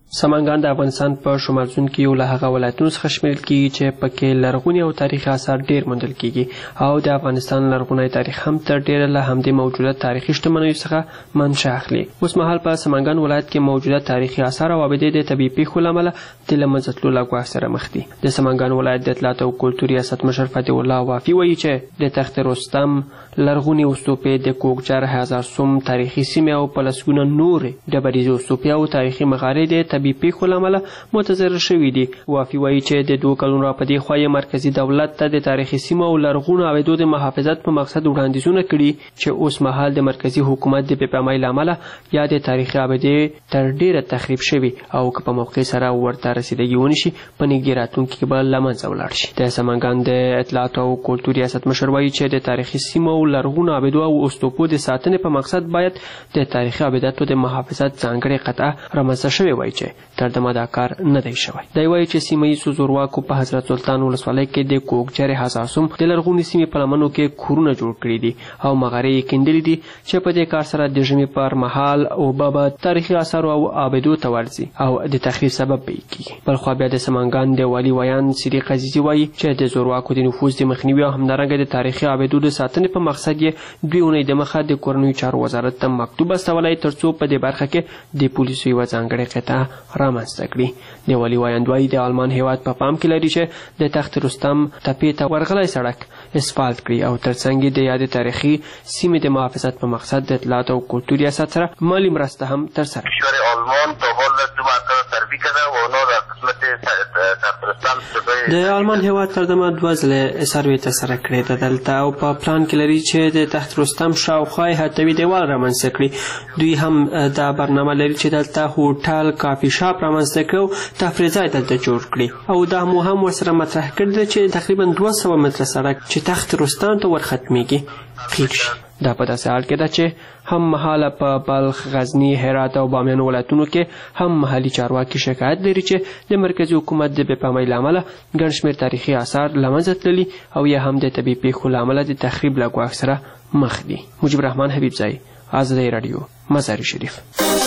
سمنګان د افغانستان په شمال زون کې یو له هغه ولایتونو څخه شمیرل کیږي چې پکې لرغوني او تاریخي آثار ډیر موندل کیږي او د افغانستان لرغونی تاریخ هم تر ډیره له همدې موجوده تاریخي شتمنیو څخه منشأ اخلي. اوس مهال په سمنګان ولایت کې موجوده تاریخي آثار او ابدې د طبیعي پیښو له امله د له منځه تلو له ګواښ سره مخ دي. د سمنګان ولایت د اطلاعات او کلتور ریاست مشر فتح الله وافي وایي چې د تخت رستم لرغوني اوستوپې د کوکجار هزار سوم تاریخي سیمې او په لسګونه نورې ډبریزې اوستوپې او تاریخي مغارې د طبیعي پیښو له امله متضرر شوي دي. وافي وایي چې د دوه کلونو راپدې خوا یې مرکزي دولت ته د تاریخي سیمو او لرغونو ابدو د محافظت په مقصد وړاندیزونه کړي چې اوس مهال د مرکزي حکومت د بېپامۍ له امله یا د تاریخي ابدې تر ډیره تخریب شوي او که په موقع سره ورته رسیدګي ونشي په نږدې راتلونکي کې به له منځه ولاړ شي. د سمنګان د اطلاعات او کلتور ریاست مشر وایي چې د تاریخي سیمو او لرغونو ابدو او اوستوپو د ساتنې په مقصد باید د تاریخي ابداتو د محافظت ځانګړې قطعه رامنځته شوې وای چې تر دمه دا کار نه دی شوی. دی وایي چې سیمه ییزو زورواکو په حضرت سلطان ولسوالۍ کې د کوکجارې هزارسوم د لرغونې سیمې په لمنو کې کورونه جوړ کړي دي او مغارې یې کیندلي دي چې په دې کار سره د ژمي پر مهال اوبه به تاریخي آثارو او ابدو ته ورځي او د تخریب سبب به یې کیږي. بلخوا بیا د سمنګان د والي ویان صدیق عزیزي وایي چې د زورواکو د نفوذ د مخنیوي او همدارنګه د تاریخي ابدو د ساتنې په مقصد یې دوی اونۍ د مخه د کورنیو چارو وزارت ته مکتوب استولی تر څو په دې برخه کې د پولیسو یوه ځانګړې قطعه رامنځته کړي. د والي ویاند وایي د آلمان هیواد په پام کې لري چې د تخت رستم تپې ته ورغلی سړک اسفالت کړي او ترڅنګ یې د یادې تاریخي سیمې د محافظت په مقصد د اطلاعات او کلتور ریاست سره مالی مرسته هم ترسره کشور آلمان تا حال دو تربیه کرده و اونا در قسمت تخت رستم د آلمان هیواد تر دمه دوه ځله سروې ترسره کړې ده دلته او په پلان کې لري چې د تخت رستم شاوخوا یې حتوي دیوال رامنځته کړي. دوی هم دا برنامه لري چې دلته هوټل کافي شاپ رامنځته کړي او تفریح ځای دلته جوړ کړي او دا مو هم ورسره مطرح کړي ده چې تقریبا دوه سوه متره سړک چې تخت رستم ته ورختمیږي قیر شي. دا په داسې حال کې ده چې هم مهاله په بلخ، غزني، هرات او بامیان ولایتونو کې هم محلي چارواکي شکایت لري چې د مرکزي حکومت د بېپامۍ له امله ګڼ شمېر تاریخي آثار له منځه تللي او یا هم د طبیعي پیښو له امله د تخریب له ګواښ سره مخ دي. مجيب الرحمن حبیبزی، آزادی رادیو، مزار شریف.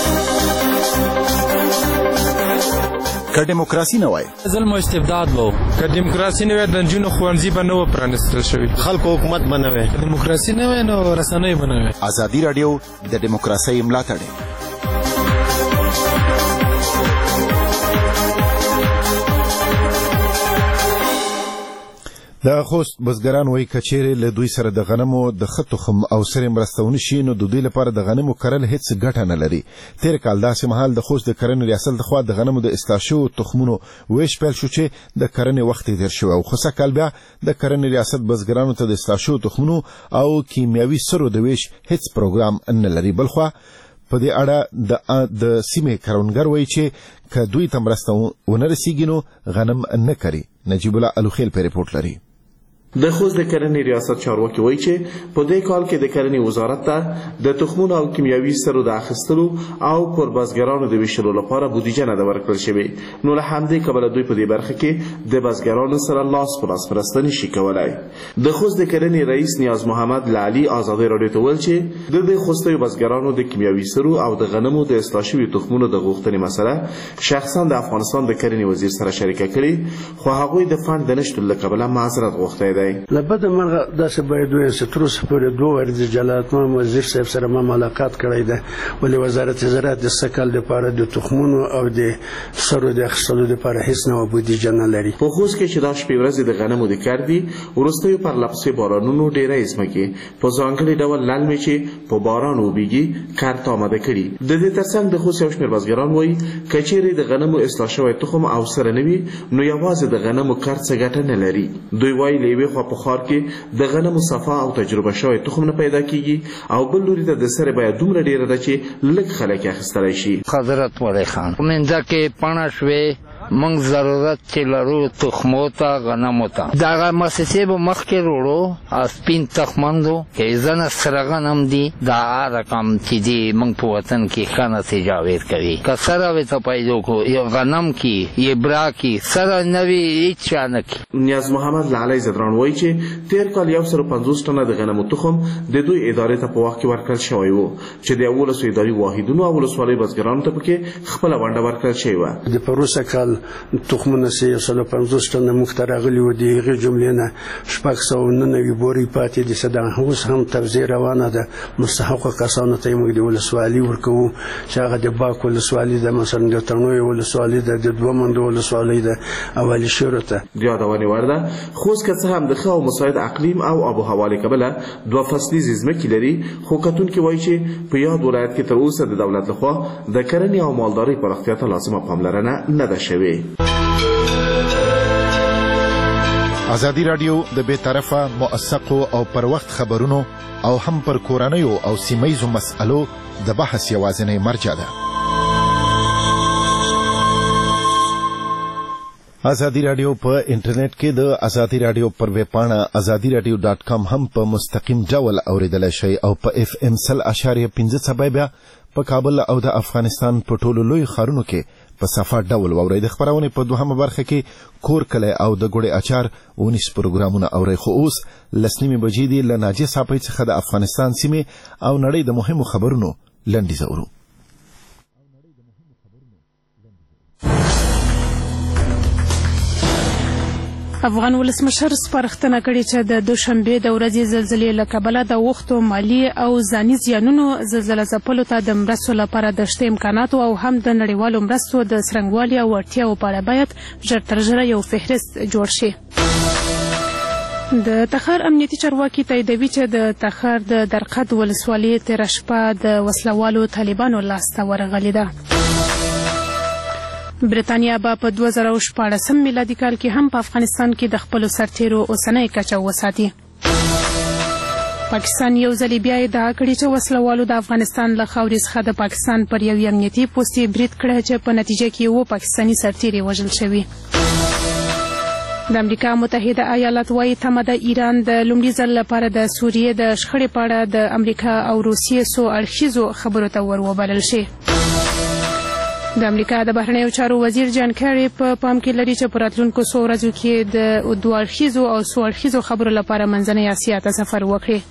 که دیموکراسي نه وای ظلم او استبداد وو، که دیموکراسي نه وای د نجونو ښوونځي به نه و پرانیستل شوي، خلکو حکومت به نه وای، که دیموکراسي نه وای نو رسنۍ به نه وای. ازادي راډیو د دیموکراسۍ ملاتړ د خوست بزګران وایي که چیرې له دوی سره د غنمو د ښه تخم او سرې مرسته ونه شي نو د دوی لپاره د غنمو کرل هېڅ ګټه نه لري. تېر کال داسې مهال د خوست د کرنې ریاست لخوا د غنمو د اصلاح شویو تخمونو ویش پیل شو چې د کرنې وخت یې تېر شوی او خوسه کال بیا د کرنې ریاست بزګرانو ته د اصلاح شویو تخمونو او کیمیاوي سرو د ویش هېڅ پروګرام نه لري. بلخوا په دې اړه د سیمې کروندګر وایي چې که دوی ته مرسته ونه رسیږي نو غنم نه کري. نجیب الله الوخیل په رپورټ لري. د خوست د کرنې ریاست چارواکي وایي چې په دې کال کې د کرنې وزارت ته د تخمونو او کیمیاوي سرو د اخیستلو او پر بزګرانو د ویشلو لپاره بودیجه نه ده ورکړل شوې، نو له همدې کبله دوی په دې برخه کې د بزګرانو سره لاس په لاس مرسته نشي کولی. د خوست د کرنې رئیس نیاز محمد لعلي ازادي راډیو ته وویل چې د دې خوستیو بزګرانو د کیمیاوي سرو او د غنمو د اصلاح شویو تخمونو د غوښتنې مسله شخصا د افغانستان د کرنې وزیر سره شریکه کړې، خو هغوی د فنډ د نشتون له کبله معذرت غوښتی. لبد مرغه داسې باید وایي چې تر اوسه پورې دوه وارې د جلالت محمد وزیر صاحب سره ما ملاقات کړی ده، ولې وزارت زراعت د سږ کال دپاره د تخمونو او د سرو د اخیستلو دپاره هېڅ نوه بودیجه نه لري. په خوست کې چې دا شپې ورځې د غنمو د کر دي، وروستیو پرلپسې بارانونو ډېری ځمکې په ځانګړي ډول للمې چې په باران اوبېږي کر ته آماده کړي. د دې ترڅنګ د خوست یو شمېر بزګران وایي که چیرې د غنمو اصلاح شوی تخم او سره نه وي نو یوازې د غنمو کر څه ګټه نه لري. دوی وایي له یوې خوا په ښار کې د غنمو صفا او تجربه شوی تخم نه پیدا کیږي او بل لوري ته د سره باید دومره ډیره ده چې لږ خلک اخیستلی شي. حضرت ولی خان منځه کې پاڼه شوې موږ ضرورت چې لرو تخمو ته غنمو ته دغه مؤسسې به مخکې وروړو سپین تخمندو چې ځنه سره غنم دي دا رقم چې دي موږ په وطن کې ښه نتیجه ورکوي که سره ورته پیدا کړو یو غنم کې یې برا کې سره نه وي هېڅ چا نه کړي. نیاز محمد لالی زدران وایي چې تېر کال یو سل پنځوس ټنه د غنمو تخم د دوی ادارې ته په وخت کې ورکړل شوی و چې د یولسو اداري واحدونو او ولسوالیو بزګرانو ته پکې خپله ونډه ورکړل شوې وه. د پروسه کال تخمونه چې یو سل پنځوس ټنه موږ ته راغلي وو د هغې جملې نه شپږ سوه نهه نوي بورې پاتې دي څه ده اوس هم توزیع روانه ده. مستحقو کسانو ته یې موږ د ولسوالي ورکوو چې هغه د باک ولسوالي ده مثلا د تڼیو ولسوالي ده د دوه منډو ولسوالۍ ده او علي شیرو ته. د یادونې وړ ده خوست که څه هم د ښه او مساعد اقلیم او آب و هوا له کبله دوه فصلیزې ځمکې لري خو کتونکي وایي چې په یاد ولایت کې تر اوسه د دولت لخوا د کرنې او مالدارۍ پراختیا ته لازمه پاملرنه نه ده شوې. ازادي راډیو د بې طرفه موثقو او پر وخت خبرونو او هم پر کورنیو او سیمهیزو مسألو د بحث یوازینی مرجع ده. ازادي راډیو په انټرنیټ کې د ازادي راډیو پر ویب پاڼه ازادي راډیو ډاټ کام هم په مستقیم ډول اوریدلای شئ او په اف ام سل اشاریه پنځه څپې بیا په کابل او د افغانستان په ټولو لوی ښارونو کې په صفه ډول واورئ. د خبرونې په دوهمه برخه کې کور کلی او د ګوړې اچار ونیس پروګرامونه اورئ. خو اوس لس نیمې بجې دي. له ناجیه صاحب څخه د افغانستان سیمې او نړۍ د مهمو خبرونو لنډیز اورو. افغان ولسمشر سپارښتنه کړې چې د دوشنبې د ورځې زلزلې له کبله د اوښتو مالي او ځاني زیانونو زلزله ځپلو ته د مرستو لپاره د شته امکاناتو او هم د نړیوالو مرستو د څرنګوالي او اړتیاو په اړه باید ژر تر ژره یو فهرست جوړ شي. د تخار امنیتي چارواکي تاییدوي چې د تخار د درقد ولسوالي تېره شپه د وسلوالو طالبانو لاسته ورغلې ده. برېټانیا به په دوه زره شپاړسم میلادي کال کې هم په افغانستان کې د خپلو سرتیرو اوسنۍ کچه وساتي. پاکستان یو ځلې بیا ادعا کړې چې وسلوالو د افغانستان له خاورې څخه د پاکستان پر یوې امنیتي پوستې برید کړی چې په نتیجه کې اووه پاکستاني سرتیري وژل شوي. د امریکا متحده ایالات وايي تمه د ایران د لومړي ځل لپاره د سوریې د شخړې په اړه د امریکا او روسیې څو اړخیزو خبرو ته ور وبلل شي. د امریکا د بهرنیو چارو وزیر جان کیری په پام کې لري چې په راتلونکو څو ورځو کې د دوه اړخیزو او څو اړخیزو خبرو لپاره منځنۍ اسیا ته سفر وکړي.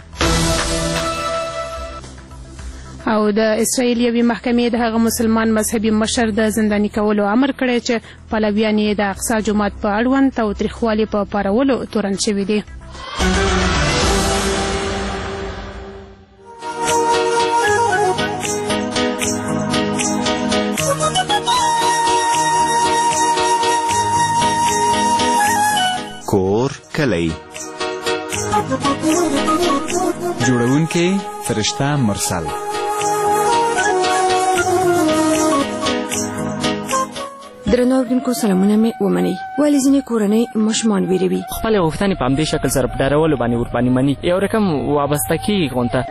او د اسرائیل یوې محکمې د هغه مسلمان مذهبي مشر د زنداني کولو امر کړی چې پلویان یې د اقصی جومات په اړوند تاوتریخوالي په پارولو تورن شوي دي. کور کلی جوړونکی فرشته مرسل. درنو اوریدونکو سلامونه مې ومنئ. ولې ځینې کورنۍ ماشومان ویروي؟ خپلې غوښتنې په همدې شکل سره په ډارولو باندې ورباندې مني، یو رقم وابسته کېږي غونته.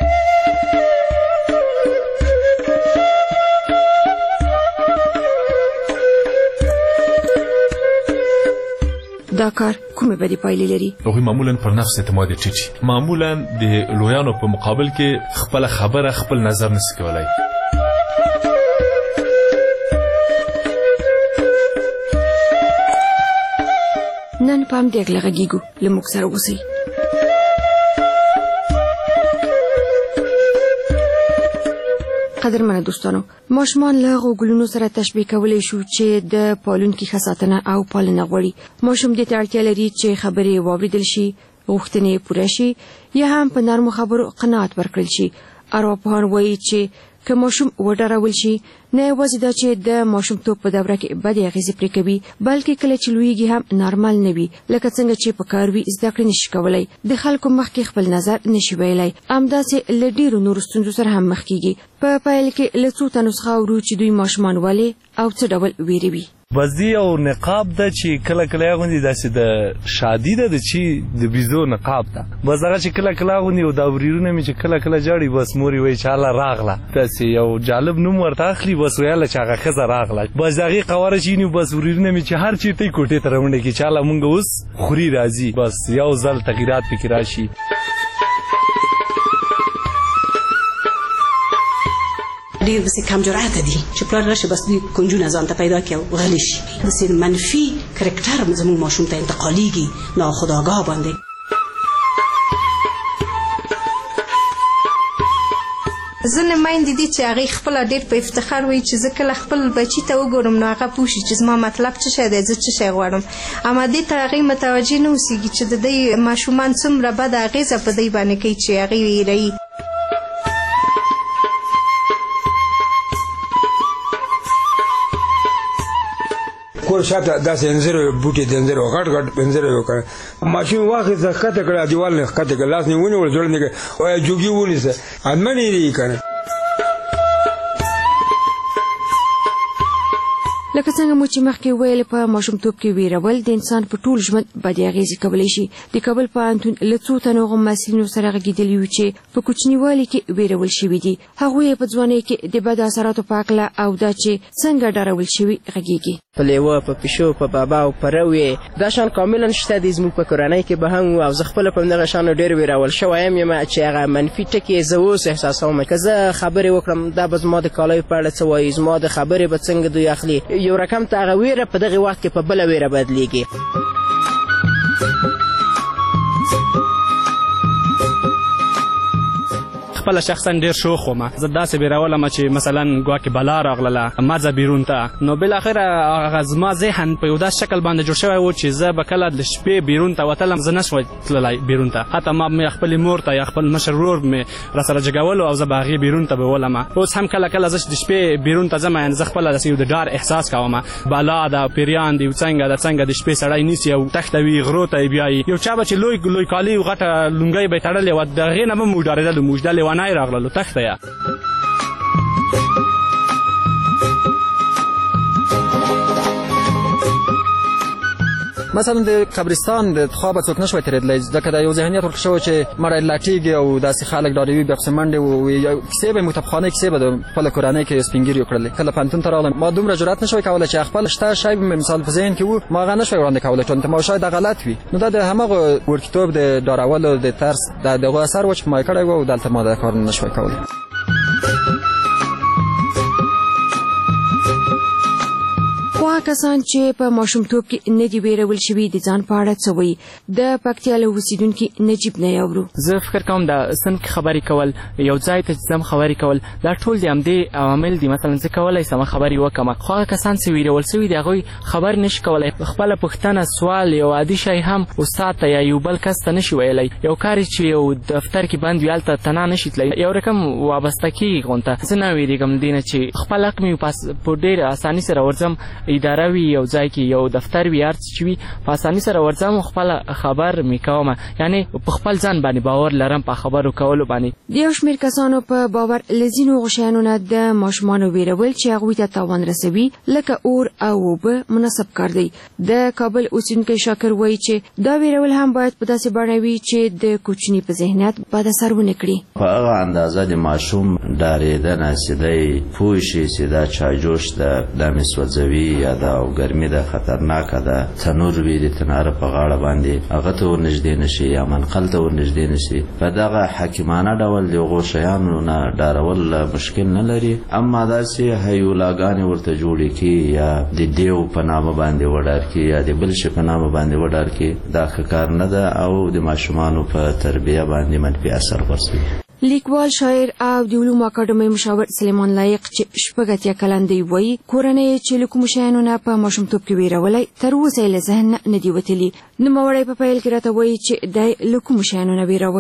دا کار کومې بدې پایلې لري؟ هغوی معمولا پر نفس اعتماد ټیټ، معمولا د لویانو په مقابل کې خپله خبره خپل نظر نشي کولای. نن پام دې غږیږو له موږ سره اوسئ. قدرمنه دوستانو، ماشومان له هغو ګلونو سره تشبیه کولی شو چې د پالونکي ښه ساتنه او پالنه غواړي. ماشوم دې ته اړتیا لري چې خبرې واورېدل شي، غوښتنې پوره شي، یا هم په نرمو خبرو قناعت ورکړل شي. ارواپوهان وایي چې که ماشوم وډارول شي، نه یوازې دا چې د ماشومتوب په دوره کې بدې اغېزې پرې کوي، بلکې کله چې لویږي هم نارمل نه وي، لکه څنګه چې په کار وي زده کړې نشي کولی، د خلکو مخکې خپل نظر نشي ویلی، همداسې له ډېرو نورو ستونزو سره هم مخ کېږي. په پیل کې له څو تنو څخه اورو چې دوی ماشومان ولې او څه ډول ویروي. بس دی او نقاب ده چې کله کله غوندي داسې د شادي ده د چې د بيزو نقاب ده بس هغه چې کله کله غوندي او دا وريرونه می چې کله کله جاړي بس موري وای چې الله راغله داسې یو جالب نوم ورته اخلي بس ویاله چې هغه خزه راغله بس هغه قواره شي نو بس وريرونه می چې هر چی ته کوټه ته روانه کی چې الله مونږ اوس خوري راځي بس یو ځل تغیرات پکې راشي. ډېر داسې کم جرأته دي چې پلار راشي بس دوی کنجونه ځان ته پیدا کړي او غلی شي. داسې منفي کرکټر زموږ ماشوم ته انتقالیږي ناخودآګاه باندې. ځینې میندې دي چې هغې خپله ډېر په افتخار وایي چې زه کله خپل بچي ته وګورم نو هغه پوه شي چې زما مطلب څه شی دی زه څه شی غواړم اما دې ته هغې متوجه نه اوسېږي چې د دوی ماشومان څومره بده اغېزه په دوی باندې کوي چې هغې ویروي. کور شاته داسې انځر بوټي د انځر غټ غټ انځر وکړ ماشوم واخې زکات کړه دیوال نه ښکته کړه لاس نه ونیول جوړ نه کړ او جوګي ونیسه ادمنې لري کنه. لکه څنګه مو چې مخکې ویل په ماشومتوب کې ویرول د انسان په ټول ژوند بدې اغېزې کولی شي. د کابل پوهنتون له څو تنو محصلینو سره غږېدلي وو چې په کوچنیوالي کې ویرول شوي دي. هغوی په ځوانۍ کې د بدو اثراتو په هکله او دا چې څنګه ډارول شوي غږېږي. په لیوه په پیشو په بابا او په روې دا شان کاملا شته دي زموږ په کورنۍ کې به هم او زه خپله په همدغه شانو ډېر ویرول شوی یم یم چې هغه منفي ټکي زه اوس احساسوم که زه خبرې وکړم دا به زما د کالیو په اړه څه وایي زما د خبرې به څنګه دوی اخلي یو رقم ته هغه ویره په دغه وخت کې په بله ویره بدلیږي. خپل شخصا ډیر شوخ وم زه داسې بیرولم چې مثلا ګواکې بلا راغله مزه بیرون ته نو بالاخره هغه زما ذهن په یو داسې شکل باندې جوړ شوی و چې زه به کله د شپې بیرون ته وتلم زه نشوی تللی بیرون ته حتی ما مې خپلې مور ته یا خپل مشر ورور مې راسره جګولو او زه به هغې بیرون ته بیولم. اوس هم کله کله زه د شپې بیرون ته ځم یعنې زه خپله داسې یو د ډار احساس کوم بلا ده پیریان دي څنګه ده څنګه د شپې سړی نیسي او تښتوي غرو ته یې بیایي یو چا به چې لوی لوی کالي غټه لونګۍ به یې تړلې وه د هغې نه به موږ ډارېدلو موږ دا لیونی راغللو تخته یا مثلا د قبرستان د خوا به څوک نشوی تېرېدلی ځکه دا یو ذهنیت ورکړل شوی چې مړی لټېږي او داسې خلک ډارېوي بیا پسې منډې ووایي کیسې به یې موږ ته پخوانۍ کیسې به د خپله کورنۍ کې سپین ږیري وکړلې کله پوهنتون ته راغلم ما دومره جرأت نشوی کولی چې خپل شته شی مثال په ذهن کې وو ما هغه نشوی وړاندې کولی ټولو ته ما شاید دا غلط وي نو دا د همغه ورکیتوب د ډارولو د ترس د دغه اثر و چې ما یې کړی و او دلته ما دا کار نشوی کولی. خو کسان چې په ماشومتوب کې نه دي ویرول شوي د ځان په اړه څه وایي د پکتیا له اوسېدونکي نجیب نه یې اورو. زه فکر کوم د صنف کې خبرې کول یو ځای ته چې ځم خبرې کول دا ټول د همدې عوامل دي مثلا زه کولی سم خبرې وکړم خو هغه کسان چې ویرول شوي دي هغوی خبرې نشي کولی خپله پوښتنه سوال یو عادي شی هم استاد ته یا یو بل کس ته نشي ویلی یو کار چې یو دفتر کې بند وي هلته تنها نشي تللی یو رقم وابسته کېږي غونته زه نه ویرېږم دې نه چې خپل حق مې په ډېر اساني سره ورځم اداره وي یو ځای کې یو دفتر وي هر څه چې وي په اساني سره ورځم او خپله خبر مې کوم یعنې په خپل ځان باندې باور لرم په خبرو کولو باندې. د یو شمېر کسانو په باور له ځینو غشیانو نه د ماشومانو ویرول چې هغوی ته تاوان رسوي لکه اور او اوبه مناسب کار دی. د کابل اوسېدونکی شاکر وایي چې دا ویرول هم باید په داسې بڼه وي چې د کوچني په ذهنیت بد اثر ونه کړي. په هغه اندازه د ماشوم ډارېدنه چې دی پوه شي چې دا چایجوش ده دا مې سوځوي یا دا او ګرمي ده خطرناکه ده تنور وي د تناره په غاړه باندې هغه ته ورنږدې نشي یا منقل ته ورنږدې نشي په دغه حکیمانه ډول د هغو شیانو نه ډارول مشکل نه لري اما داسې هیولاګانې ورته جوړې کړي یا د دیو په نامه باندې وډار کړي یا د بل شي په نامه باندې وډار کړي دا ښه کار نه ده او د ماشومانو په تربیه باندې منفي اثر ورسوي. لیکوال شاعر او د علومو اکاډمۍ مشاور سلیمان لایق چې شپږ اتیا کلن دی وایي کورنۍ چې له کومو شیانو نه په ماشومتوب کې ویرولی تر اوسه یې له ذهن نه دي وتلي. نوموړی په پیل کې راته وایي چې دی له کومو شیانو نه ویروه.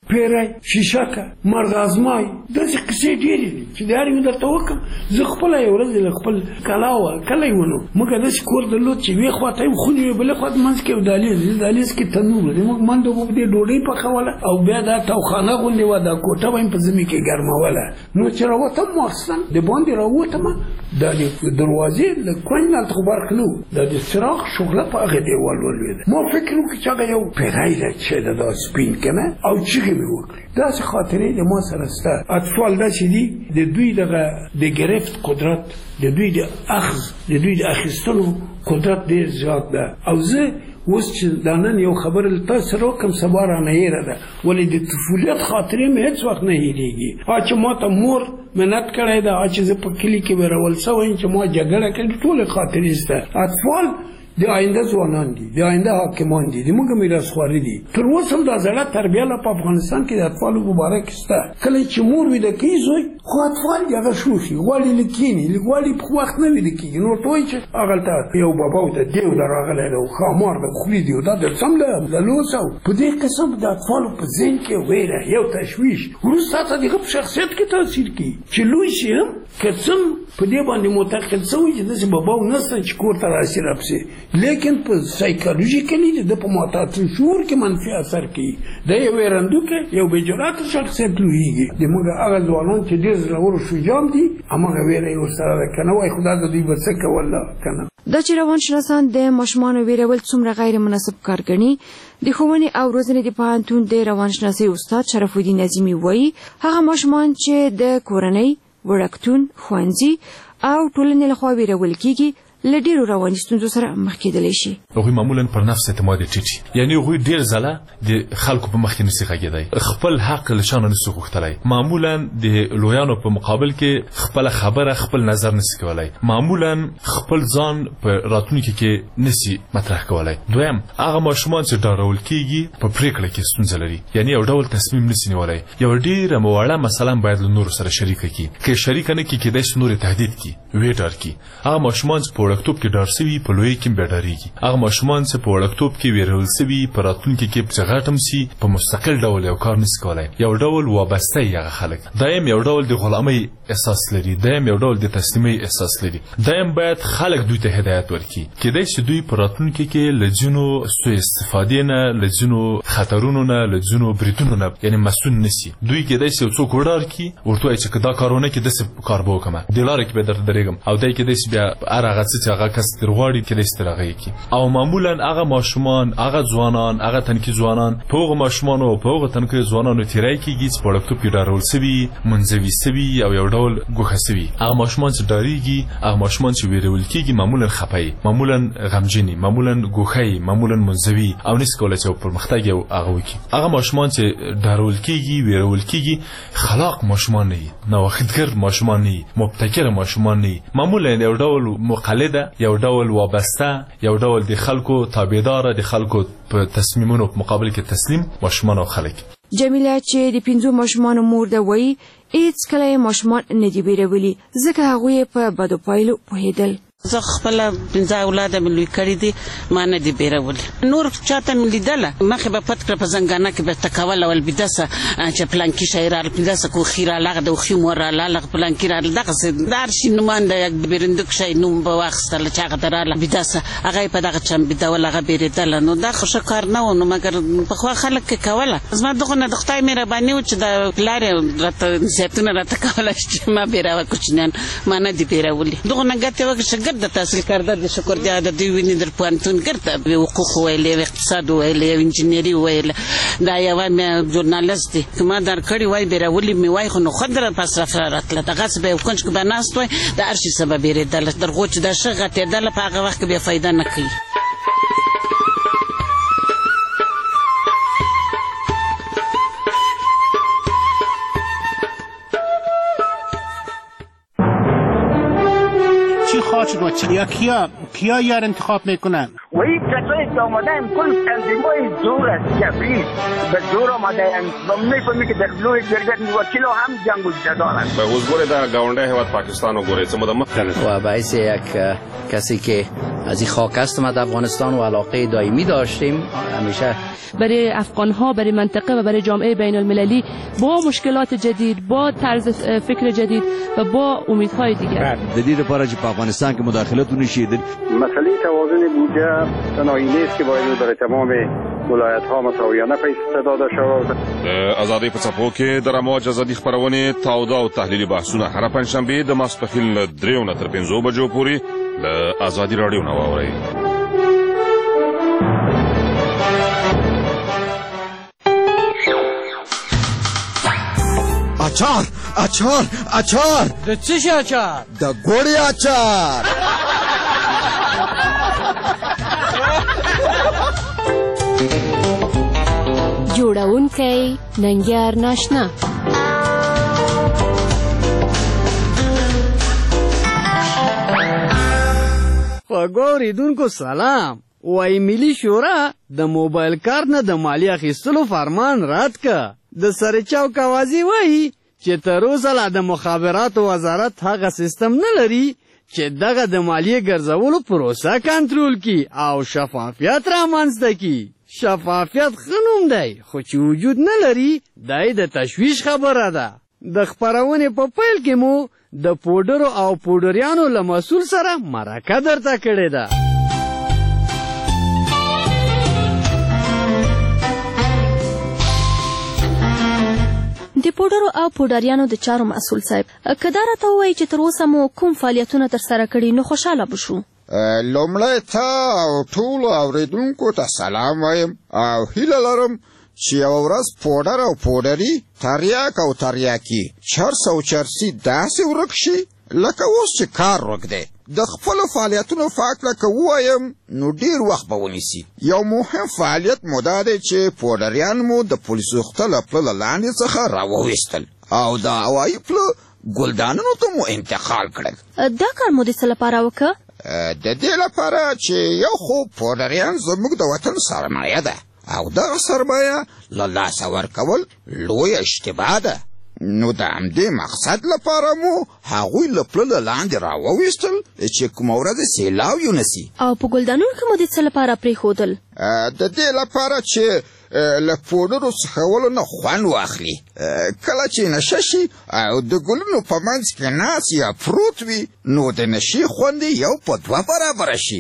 پیری شیشکه مرغ ازمای داسې قصې ډېرې دي چې د هر یو درته وکړم زه خپله یو ورځ له خپل کلا وه کلی ونو موږ داسې کور درلود چې یوې خوا ته یې خونې وې بلې خوا ته منځ کې یو دهلیز د دهلیز کې تنور دی موږ منډه به په دې ډوډۍ پخوله او بیا دا توخانه غوندې وه دا کوټه به یې په ژمي کې ګرموله نو چې راوتم ماخستن د باندې راووتم دا د دروازې له کونج نه هلته خو برق نه و دا د څراغ شغله په هغې دیوال ولوېده ما فکر وکړ چې هغه یو پیری ده چې ده دا سپین که نه او چیغې مې وکړې داسې خاطرې د ما سره شته اطفال داسې دي د دوی دغه د گرفت قدرت د دوی د اخذ د دوی د اخیستلو قدرت ډېر زیات ده او زه اوس چې دا نن یو خبره له تاسو سره وکړم سبا رانه هېره ده ولې د طفولیت خاطرې مې هېڅ وخت نه هېرېږي هغه چې ما ته مور منت کړی ده هغه چې زه په کلي کې ویرول شوی یم چې ما جګړه کړې ټولې خاطرې شته اطفال د آینده ځوانان دي د آینده حاکمان دي د موږ میراثخواري دي تر اوسه هم دا زړه تربیه لا په افغانستان کې د اطفالو په باره کې شته کله چې مور ویده کوي زوی خو اطفال دي هغه شوخي غواړي لیکیني غواړي په وخت نه ویده کېږي نو ورته وایي چې هغلته یو بابا و د دیو د راغلی ده او ښامار د خولي دی دا در سم ده د لوس او په دې قسم د اطفالو په ذهن کې ویره یو تشویش وروسته ته دغه په شخصیت کې تاثیر کوي چې لوی شي هم که څه په دې باندې معتقد شوی چې داسې بابا نشته چې کور ته راشي رپسې لیکن په سایکالوژیکلی د په معتاد شعور کې منفي اثر کوي د یو ویرندوکه یو بې جرأته شخصیت لویږي د موږ هغه ځوانان چې ډېر زړور او شجاع دي هماغه ویره یې ورسره ده که نه وایي خدا د دوی به څه کوله که نه دا چې روانشناسان د ماشومانو ویرول څومره غیر مناسب کار ګڼي د ښوونې او روزنې د پوهنتون د روانشناسۍ استاد شرف الدین عظیمي وایي هغه ماشومان چې د کورنۍ وړکتون ښوونځي او ټولنې لخوا ویرول کېږي له ډېرو رواني ستونزو سره مخ کېدلی شي هغوی معمولا پر نفس اعتماد ټیټ یعنی هغوی ډېر ځله د خلکو په مخ کې نسي غږېدی خپل حق له چا نه نسي غوښتلی معمولا د لویانو په مقابل کې خپله خبره خپل نظر نسي کولی معمولا خپل ځان په راتلونکي کې نسي مطرح کولی دویم هغه ماشومان چې ډارول کېږي په پرېکړه کې ستونزه لري یعنی یو ډول تصمیم نسي نیولی یو ډېره وړه مثلا باید له نورو سره شریکه کړي که شریکه نه کړي کېدای شي نورې تهدید کړي ویې ډار کړي هغه ماشومان چې په وړکتوب کې ډار سوي په لوی کې بیا ډارېږي هغه ماشومان چې په وړکتوب کې ویرول سوي په راتلونکي کې چې غټم سي په مستقل ډول یو کار نسي کولی یو ډول وابسته یي هغه خلک دایم یو ډول د غلامۍ احساس لري دایم یو ډول د تسلیمۍ احساس لري دایم باید خلک دوی ته هدایت ورکړي کېدای شي دوی په راتلونکي کې له ځینو سوء استفادې نه له ځینو خطرونو نه له ځینو بریدونو نه یعنې مسؤل نسي دوی کېدای شي یو څوک وډار کړي ورته وایي چې که دا کار ونه کړي داسې کار به وکړمه دې لارې کې به درته درېږم او دی کېدای شي بیا هر هغه څه چې هغه کس در غواړي کېدای شي تر هغه یې کړي او معمولا هغه ماشومان هغه ځوانان هغه تنکي ځوانان په هغو ماشومانو او په هغو تنکیو ځوانانو تېری کېږي چې په وړکتوب کې ډارول سوي منزوي سوي او یو ډول ګوښه سوي هغه ماشومان چې ډارېږي هغه ماشومان چې ویرول کېږي معمولا خفه یي معمولا غمجن یي معمولا ګوښه یي معمولا منزوي او نسي کولی چې پرمختګ یو هغه وکړي هغه ماشومان چې ډارول کېږي ویرول کېږي خلاق ماشومان نه یي نوښتګر ماشومان نه یي مبتکره ماشومان نه یي معمولا یو ډول مقلده یو ډول وابسته یو ډول د خلکو تابعداره د خلکو په تصمیمونو په مقابل کې تسلیم ماشومان او خلک جمیله چې د پنځو ماشومانو مور ده وایي هېڅ کله یې ماشومان نه دي ویرولي ځکه هغوی په بدو پایلو پوهېدل زه خپل پنځه اولاد مې لوی کړي دي ما نه دي بیرولي نور چاته مې لیدله مخې به پټ کړه په زنګانه کې به تکوله ول بدسه چې پلانکي شی راغله بدسه کوخي راغله د خوښي مور راغله پلانکي راغله دغسې د هر شي نومانده یک بیرندوک شی نوم به واخیستله چې هغه ته راغله بدسه هغه یې په دغه چم بدول هغه بیرېدله نو دا خو ښه کار نه و نو مګر پخوا خلک کې کوله زما دغه نه د خدای مهرباني و چې د پلار یې راته نصیحتونه راته کوله چې ما بیروه کوچنیان ما نه دي بیرولي دغه نه ګټې وکړه ګرد تحصیل کرده د شکر دی د دوی ویني در پوهنتون ګرد حقوق ویلې اقتصاد ویلې انجینري ویلې دا یو ژورنالیست دی که ما در کړي وای بیرولي مې وای خو نو خود را پس راتله دغسې به یو کونج کې به ناست وای د هر شي څه به بیرېدله تر هغو چې دا ښه غټېدله په هغه وخت کې بیا فایده نه کوي یا کیا کیا یار انتخاب میکنن و این کسایی که آمدن کل تنظیمای زور است جبری به زور آمدن و میفهمی که در بلوی گرگت وکیل هم جنگ و جدال است. به حضور در گاونده هیواد پاکستان و گوریت مدام و باعث یک کسی که از این خاک است ما در افغانستان و علاقه دائمی داشتیم همیشه برای افغان‌ها، برای منطقه و برای جامعه بین المللی با مشکلات جدید، با طرز فکر جدید و با امیدهای دیگر. دلیل لپاره چې په افغانستان کې مداخلت ونشي. مسئله توازن بودجه تنهایی نیست که باید برای تمام ولایت‌ها مساویانه پیسې داده شود. ازادي په څپو کې د رموج ازادي خبرونه تاوده او تحلیلي بحثونه هر پنځشنبه د ماسپښین له دریو نه تر پنځو بجو پورې له ازادي رادیو نه واورئ. اچار اچار اچار د څه شي اچار؟ د ګوړې اچار. جوړونکی ننګیار ناشنا. خوږو اوریدونکو سلام. وای ملي شورا د موبایل کارت نه د مالیه اخیستلو فرمان رد که. د سرچاوک اوازې وایي چې تر اوسه لا د مخابراتو وزارت هغه سیستم نه لري چې دغه د مالیې ګرځولو پروسه کنټرول کی او شفافیت رامنځته کی. شفافیت ښه نوم دی خو چې وجود نه لري دی د تشویش خبره ده. د خپرونې په پیل کې مو د پوډرو او پوډریانو له مسؤل سره مرکه درته کړې ده. د پوډرو او پوډریانو د چارو مسؤل صاحب که دا راته ووایي چې تر اوسه مو کوم فعالیتونه ترسره کړي نو خوشحاله به شو. لومړی ته او ټولو اورېدونکو ته سلام وایم او هیله لرم چې یوه ورځ پوډر او پوډري تریاک او تریاکي چرس او چرسي داسې ورک شي لکه اوس چې کار ورک دی. د خپلو فعالیتونو په هکله که ووایم نو ډېر وخت به ونیسي. یو مهم فعالیت مو دا دی چې پوډریان مو د پولیسو له پله له لاندې څخه راوویستل او د هوایي پله ګلدانونو ته مو انتقال کړل. دا کار مو د څه لپاره وکړه؟ د دې لپاره چې یو خو پوډریان زموږ د وطن سرمایه ده او دغه سرمایه له لاسه ورکول لویه اشتباه ده. نو د همدې مقصد لپاره مو هغوی له پله لاندې راوویستل چې کومه ورځ سیلاو یونسي. او په ګلدانونو کې مو د څه لپاره پرېښودل؟ د دې لپاره چې له پوډرو څښولو نه خوند واخلي. کله چې نشه شي او د ګلونو په منځ کې ناست یا پروت وي نو د نشې خوند یو په دوه برابره شي.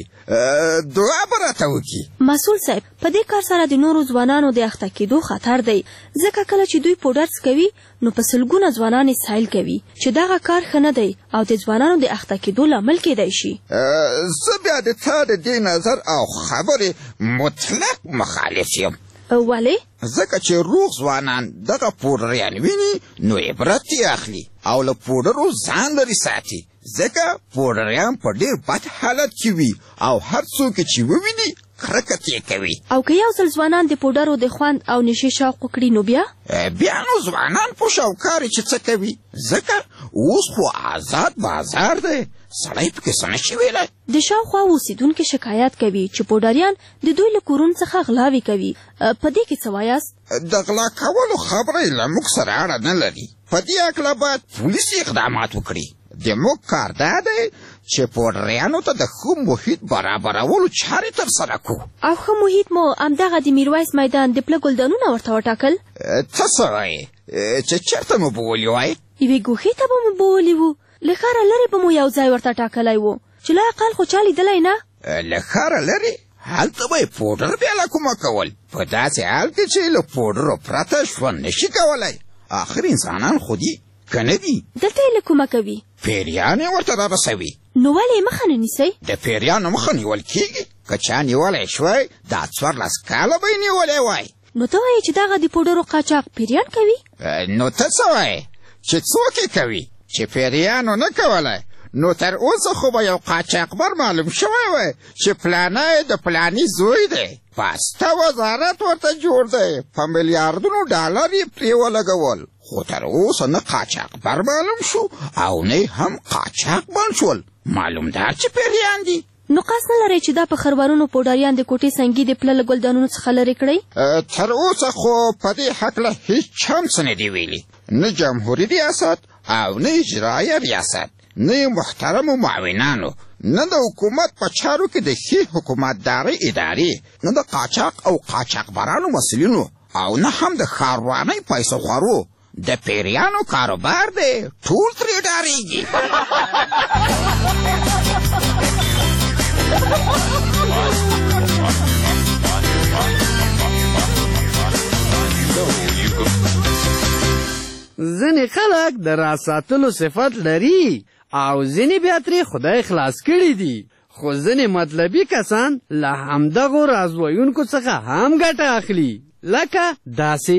دعا به راته وکړي. مسؤل صاحب په دې کار سره د نورو ځوانانو د اخته کېدو خطر دی ځکه کله چې دوی پوډر څکوي نو په سلګونه ځوانان یې سایل کوي چې دغه کار ښه نه دی او د ځوانانو د اخته کېدو لامل کېدی شي. زه بیا د تا د دې نظر او خبرې مطلق مخالف یم. ولې؟ ځکه چې روغ ځوانان دغه پوډریان ویني نو عبرت یې اخلي او له پوډرو ځان لرې ساتي ځکه پوډریان په ډېر بد حالت کې وي او هر څوک چې وویني کرکه یې کوي. او که یو ځل ځوانان د پوډرو د خوند او نشې شوق وکړي نو بیا؟ بیا نو ځوانان په شاوکار چې څه کوي ځکه اوس خو آزاد بازار دی سړی پکې څه نشي ویلی. د شاوخوا اوسېدونکي شکایت کوي چې پوډریان د دوی له کورونو څخه غلاوې کوي. په دې کې څه وایاست؟ د غلا کولو خبره یې له موږ سره اړه نه لري. په دې هکله باید پولیس اقدامات وکړي. د موږ کار دا دی چې پوډریانو ته د ښه محیط برابرولو چارې ترسره کړو. او ښه محیط مو همدغه د میرویس میدان د پله ګلدانونه ورته وټاکل. ته څه وایې چې چېرته مو بولي وایې؟ یوې ګوښې ته به مو بولي وو. له ښاره لرې به مو یو ځای ورته ټاکلی و چې لا اقل خو چا لیدلی نه. له ښاره لرې هلته به یې پوډر بیا له کومه کول په داسې حال کې چې له پوډرو پرته ژوند نشي کولی. آخر انسانان خو دي که نه دي؟ دلته یې له کومه کوي؟ پیریان یې ورته را رسوي. نو ولې مخه نه نیسئ؟ د پیریانو مخه نیول کېږي. که چا نیولی شوی دا څوارلس کاله به یې نیولی وای. نو ته وایې چې دغه د پوډرو قاچاق پیریان کوي؟ نو ته څه وایې چې څوک یې کوي؟ چې پیریانو نه کولی نو تر اوسه خو به یو قاچاقبر معلوم شوی وای چې پلانی د پلاني زوی دی. پاسته وزارت ورته جوړ دی. په میلیاردونو ډالر یې پرې ولګول خو تر اوسه نه قاچاقبر معلوم شو او نه هم قاچاق بند شول. معلوم ده چې پیریان دي. نو قصد نه لرئ چې دا په خروارونو پوډاریان د کوټې سنګي د پله له ګلدانونو څخه لرې کړئ؟ تر اوسه خو په دې هکله هېڅ هم څه نه دي ویلي، نه جمهوري ریاست او نه اجرایه ریاست، نه محترمو معاونانو، نه د حکومت په چارو کې د ښې حکومتدارۍ ادارې، نه د قاچاق او قاچاقبرانو مسؤلینو، او نه هم د ښاروانۍ پیسو خورو. د پیریانو کاروبار دی، ټول ترې ډارېږي. ځینې خلک د راز ساتلو صفت لري او ځینې بیا ترې خدای خلاص کړي دي، خو ځینې مطلبي کسان له همدغو راز ویونکو څخه هم ګټه اخلي، لکه داسې.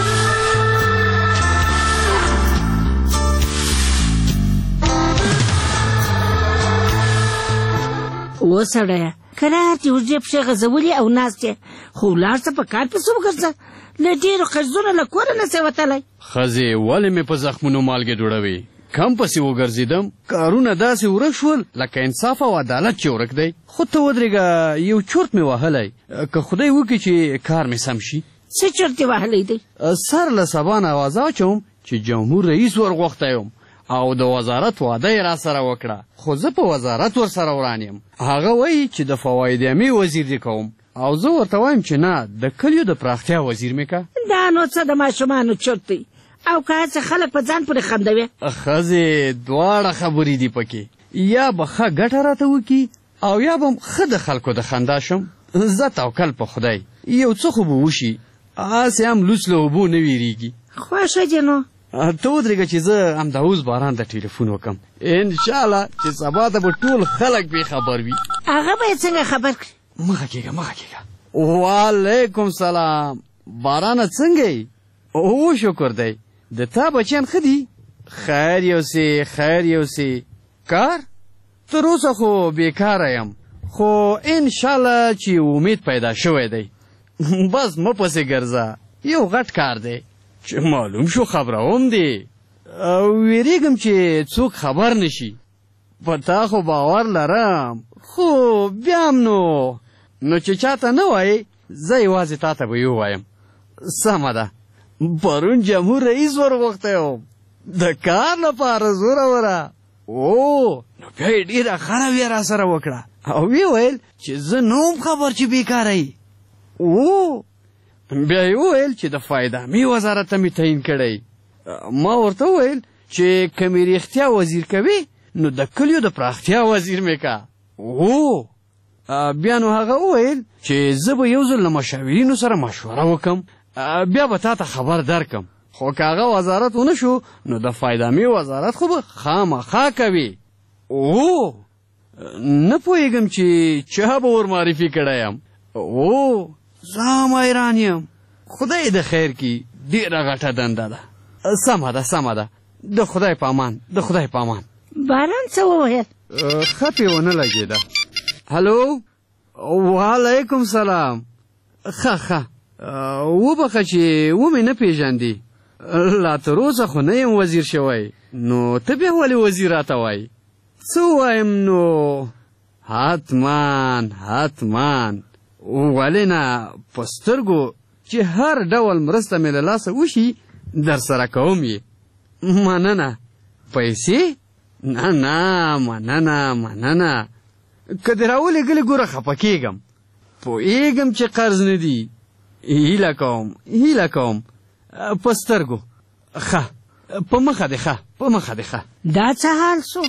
و سړیه کرار چې ورجې پښې غځولې او ناست یې، خو ولاړ څه په کار پسې وګرځه، له ډېرو قرضونو له کوره نه سې وتلی. ښځې ولې مې په زخمونو مالګې دوړوي؟ کم پسې وګرځېدم، کارونه داسې ورک شول لکه انصاف او عدالت چې ورک دی. خو ته ودرېږه، یو چورت مې وهلی، که خدای وکړي چې کار مې سم شي. څه چورت یې وهلی دی؟ سر له سبا نه اوازه اچوم چې جمهور رئیس ورغوښتی یم او د وزارت وعده یې را سره وکړه، خو زه په وزارت ورسره وران یم. هغه وایي چې د فواید عامې وزیر دې کوم، او زه ورته وایم چې نه، د کلیو د پراختیا وزیر مې که. دا نو څه د ماشومانو چورت دی، او که هڅه خلک په ځان پورې خندوي. ښځې دواړه خبرې دي پکې، یا به ښه ګټه راته وکړي او یا به ښه د خلکو د خندا شم. زه توکل په خدای، یو څه خو به وشي، هسې هم لوڅ له اوبو نه ویرېږي. خوښه دې نو ته ودرېږه چې زه همدا اوس باران ته ټلیفون وکړم، انشاءالله چې سبا ته به ټول خلک بې خبر وي. هغه به یې څنګه خبر کړي؟ مخه کېږه مخه کېږه. وعلیکم سلام، بارانه څنګه یې؟ او شکر دی، د تا بچیان ښه دي؟ خیر یوسې خیر یوسې. کار؟ تر اوسه خو بېکاره یم، خو انشاءالله چې امید پیدا شوی دی. بس مه پسې ګرځه، یو غټ کار دی چې معلوم شو خبروم دی، ویریږم چې څوک خبر نشي. په تا خو باور لرم، خو بیا هم نو نو چې چاته نه وایې، زه یوازې تا ته به یې ووایم. سمه ده، پرون جمهور رئیس ورغوښتی وم د کار لپاره زوروره. او نو بیا یې ډېره ښه رویه را سره وکړه او ویې ویل چې زه نه وم خبر چې بېکاره یې. او بیا یې وویل چې د فایدامي وزارت ته مې تعین کړی. ما ورته وویل چې که مې رښتیا وزیر کوي نو د کلیو د پراختیا وزیر مې که. او بیا نو هغه وویل چې زه به یو ځل له مشاورینو سره مشوره وکم، بیا به تا ته خبر درکم، خو که هغه وزارت ونه شو نو د فایدامي وزارت خو به خامخا کوي. او نه پوهېږم چې چا به ور معرفي کړی یم. او زه هم حیران یم، خدای د خیر کي، ډېره غټه دنده ده. سمه ده سمه ده، د خدای په امان د خدای په امان. باران څه وویل؟ ښه پې ونه لګېده. هلو، وعلیکم سلام. ښه ښه، وبخه چې ومې نه پېژندې، لا تر اوسه خو نه یم وزیر شوی، نو ته بیا ولې وزیر راته وایي؟ څه ووایم نو؟ حتمان حتمان، ولې نه، په سترګو چې هر ډول مرسته مې له لاسه وشي در سره کوم یې. مننه. پیسې؟ نه نه مننه مننه، که دې راولېږلې ګوره خفه کېږم، پوهېږم چې قرض نه دي. هیله کوم هیله کوم، په سترګو. ښه، په مخه دې ښه په مخه دې ښه. دا څه حال سو؟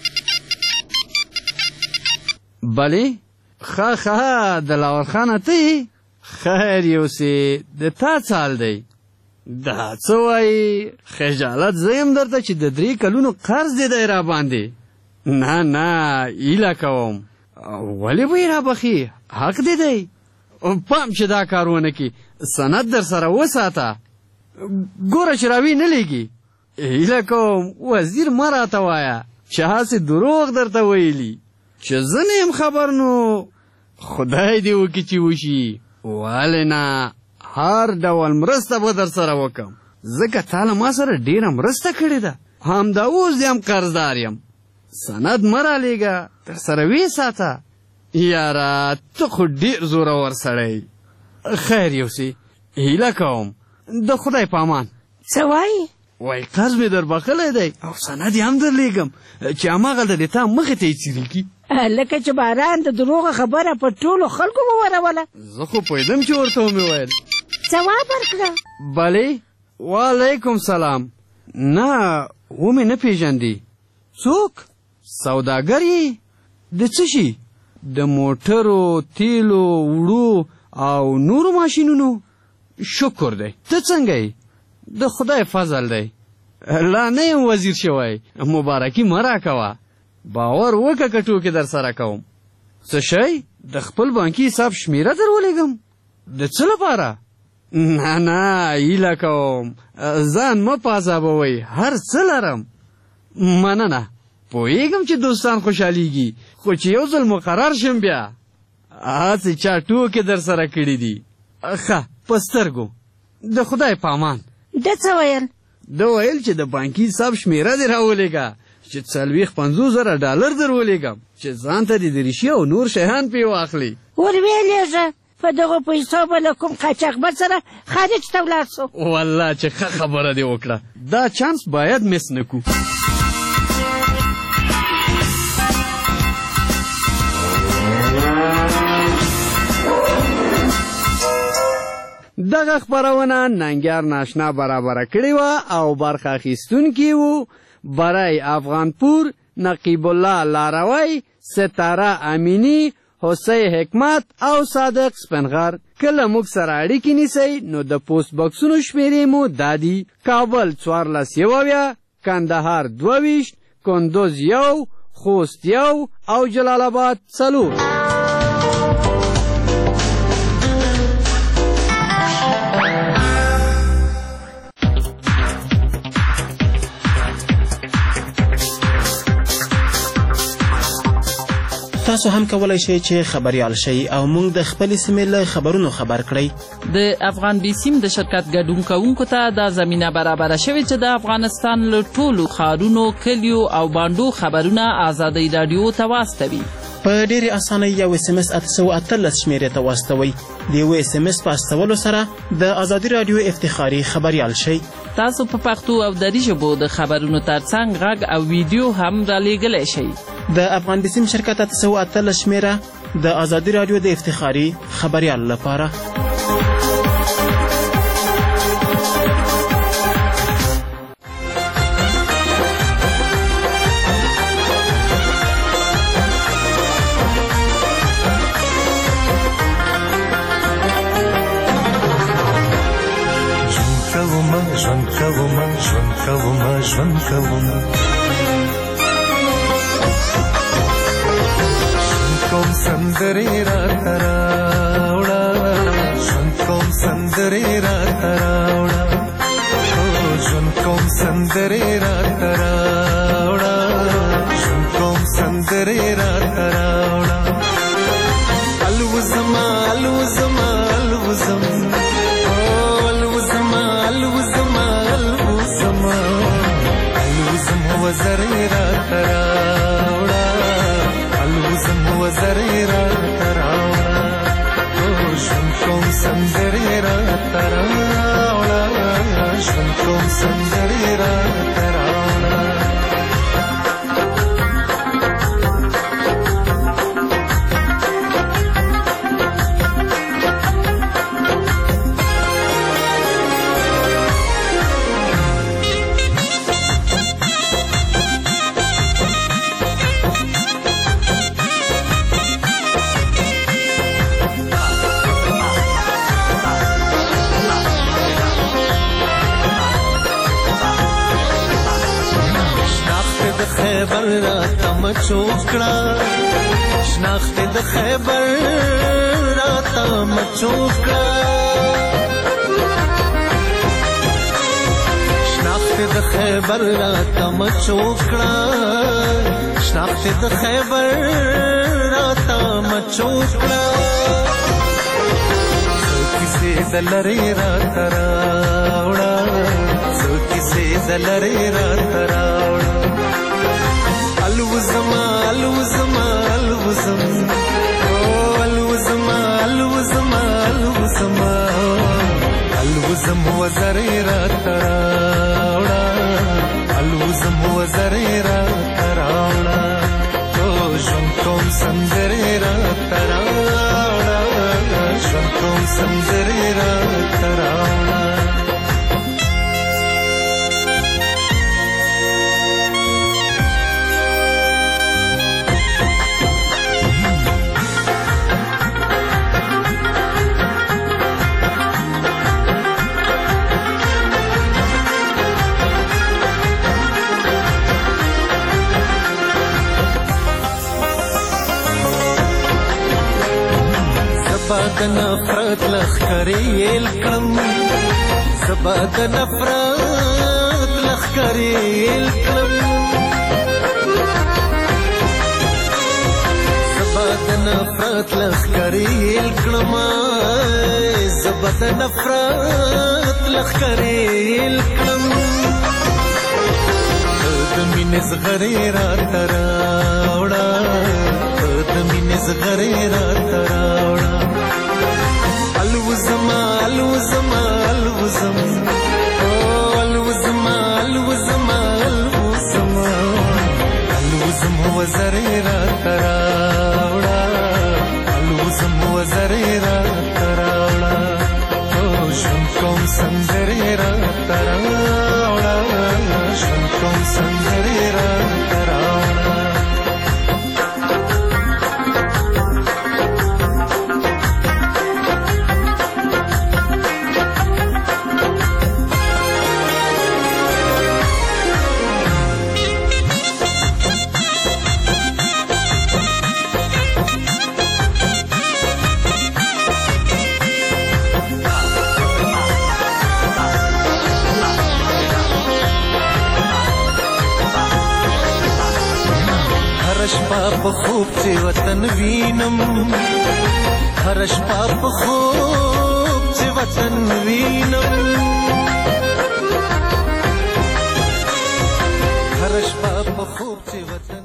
بلې ښه ښه، دلاور خانه ته یې؟ خیر یوسې، د تا څه حال دی؟ دا څه وایي؟ خجالت زه یم درته چې د درې کلونو قرض دې دی را باندې. نه نه، هیله کوم. ولې به یې رابخي؟ حق دې دی. پام چې دا کار ونه کړي، سند در سره وساته، ګوره چې راوي نه لېږي. هیله کوم وزیر مه راته وایه چې هسې دروغ درته ویلي، چې زه نه یم خبر، نو خدای دې وکړي چې وشي. ولې نه، هر ډول مرسته به در سره وکم، ځکه تا له ما سره ډېره مرسته کړې ده. همدا اوس دې هم قرضدار یم. سند مه رالېږه، در سره ویې ساته، یاره ته خو ډېر زورور سړی. خیر یوسې هیله کوم د خدای په امان. څه وایي؟ وای قرض مې در بخلی دی او سند یې هم درلیږم چې هماغلته د تا مخې ته یې څیرېږي. لکه چې باران د دروغه خبره په ټولو خلکو ووروله. زه خو پوهېدم چې ورته ومې ویل. ځواب ورکړه. بلې وعلیکم سلام. نه ومې نه پېژندې. څوک؟ سوداګر یې؟ د څه شي؟ د موټرو تیلو وړو او نورو ماشینونو؟ شکر دی. ته څنګه یې؟ د خدای فضل دی. لا نه یم وزیر شوی. مبارکي مه راکوه. باور وکړه که ټوکې در سره کوم. څه شی؟ د خپل بانکي حساب شمیره در ولېږم؟ د څه لپاره؟ نه نه هیله کوم ځان مه په عذابوئ. هر څه لرم. مننه. پوهېږم چې دوستان خوشحالیږي خو چې یو ځل مقرر شم بیا هسې چا ټوکې در سره کړي دي. ښه په سترګو. د خدای په امان. ده څه ویل؟ ده ویل چې د بانکي حساب شمیره دې راولېږه چې څلوېښت پنځوس زره ډالر در ولېږم چې ځان ته دې دریشي او نور شیان پې واخلي. ور ویلېږه په دغو پیسو به له کوم قاچاقبر سره خارج ته ولاړ سو. والله چې ښه خبره دې وکړه. دا چانس باید مس نه کړو. دغه خپرونه ننګیار ناشنا برابره کړې وه او برخه اخیستونکي وو برای افغانپور نقیب الله لاروی، ستاره امینی، حسین حکمت او صادق سپنغر. کله موږ سره اړیکې نیسئ نو د پوسټ بکسونو شمیرې مو دا دي: کابل څوارلس یو اویا، کندهار دوه ویشت، کندوز یو، خوست یو او جلال آباد څلور. تاسو هم کولای شئ چې خبریال شئ او موږ د خپلې سیمې له خبرونو خبر کړئ. د افغان بي سیم د شرکت ګډون کوونکو ته دا زمینه برابره شوې چې د افغانستان له ټولو ښارونو، کلیو او بانډو خبرونه ازادۍ راډیو ته واستوي. په ډېرې اسانۍ یو اس ام اس اته سوه اتلس شمېرې ته واستوئ. د یو اس ام اس په استولو سره د ازادي راډیو افتخاري خبریال شئ. تاسو په پښتو او دري ژبو د خبرونو ترڅنګ غږ او ویډیو هم رالیږلی شئ. د افغان بي سیم شرکت اته سوه اتلس شمېره د ازادي راډیو د افتخاري خبریال لپاره. ژوند کومه ژوند کومه ژوند کومه کوم سندرې راته راوړه ژوند کوم سندرې راته راوړه ژوند کوم سندرې راته راوړه ژوند کوم سندرې راته راوړه الوزما الوزما الوزم وزرې راته راوړه الوزم وزرې راته راوړه ژوند کوم سندرې راته راوړه ژوند کوم سندرې راته راوړه. خیبر راته مچوک کړه شناخت د خیبر راته مچوک کړه شناخت د خیبر راته مچوک کړه شناخت د خیبر راته مچوک کړه څو کیسې د لرې راته راوړه څو کیسې د لرې راته راوړه الوزما الوزما الوزم سندرې راته راوړه زبا د نفرت لخکرې یل کړم زبا د نفرت لخکرې یل کړم زبا د نفرت لخکرې یل کړم زبا د نفرت لخکرې یل کړم د مینې زغرې راته راوړه د مینې زغرې راته راوړه الوزما الوزما الوزم الوزما الوزما الوزما الوزم وزرې راته راوړه الوزم وزرې راته راوړه ژوند کوم سندرې راته راوړه ژوند کوم سندرې راته راوړه هر شپه په خوب چې وطن وینم هر شپه په خوب چې وطن وینم هر شپه په خوب چې وطن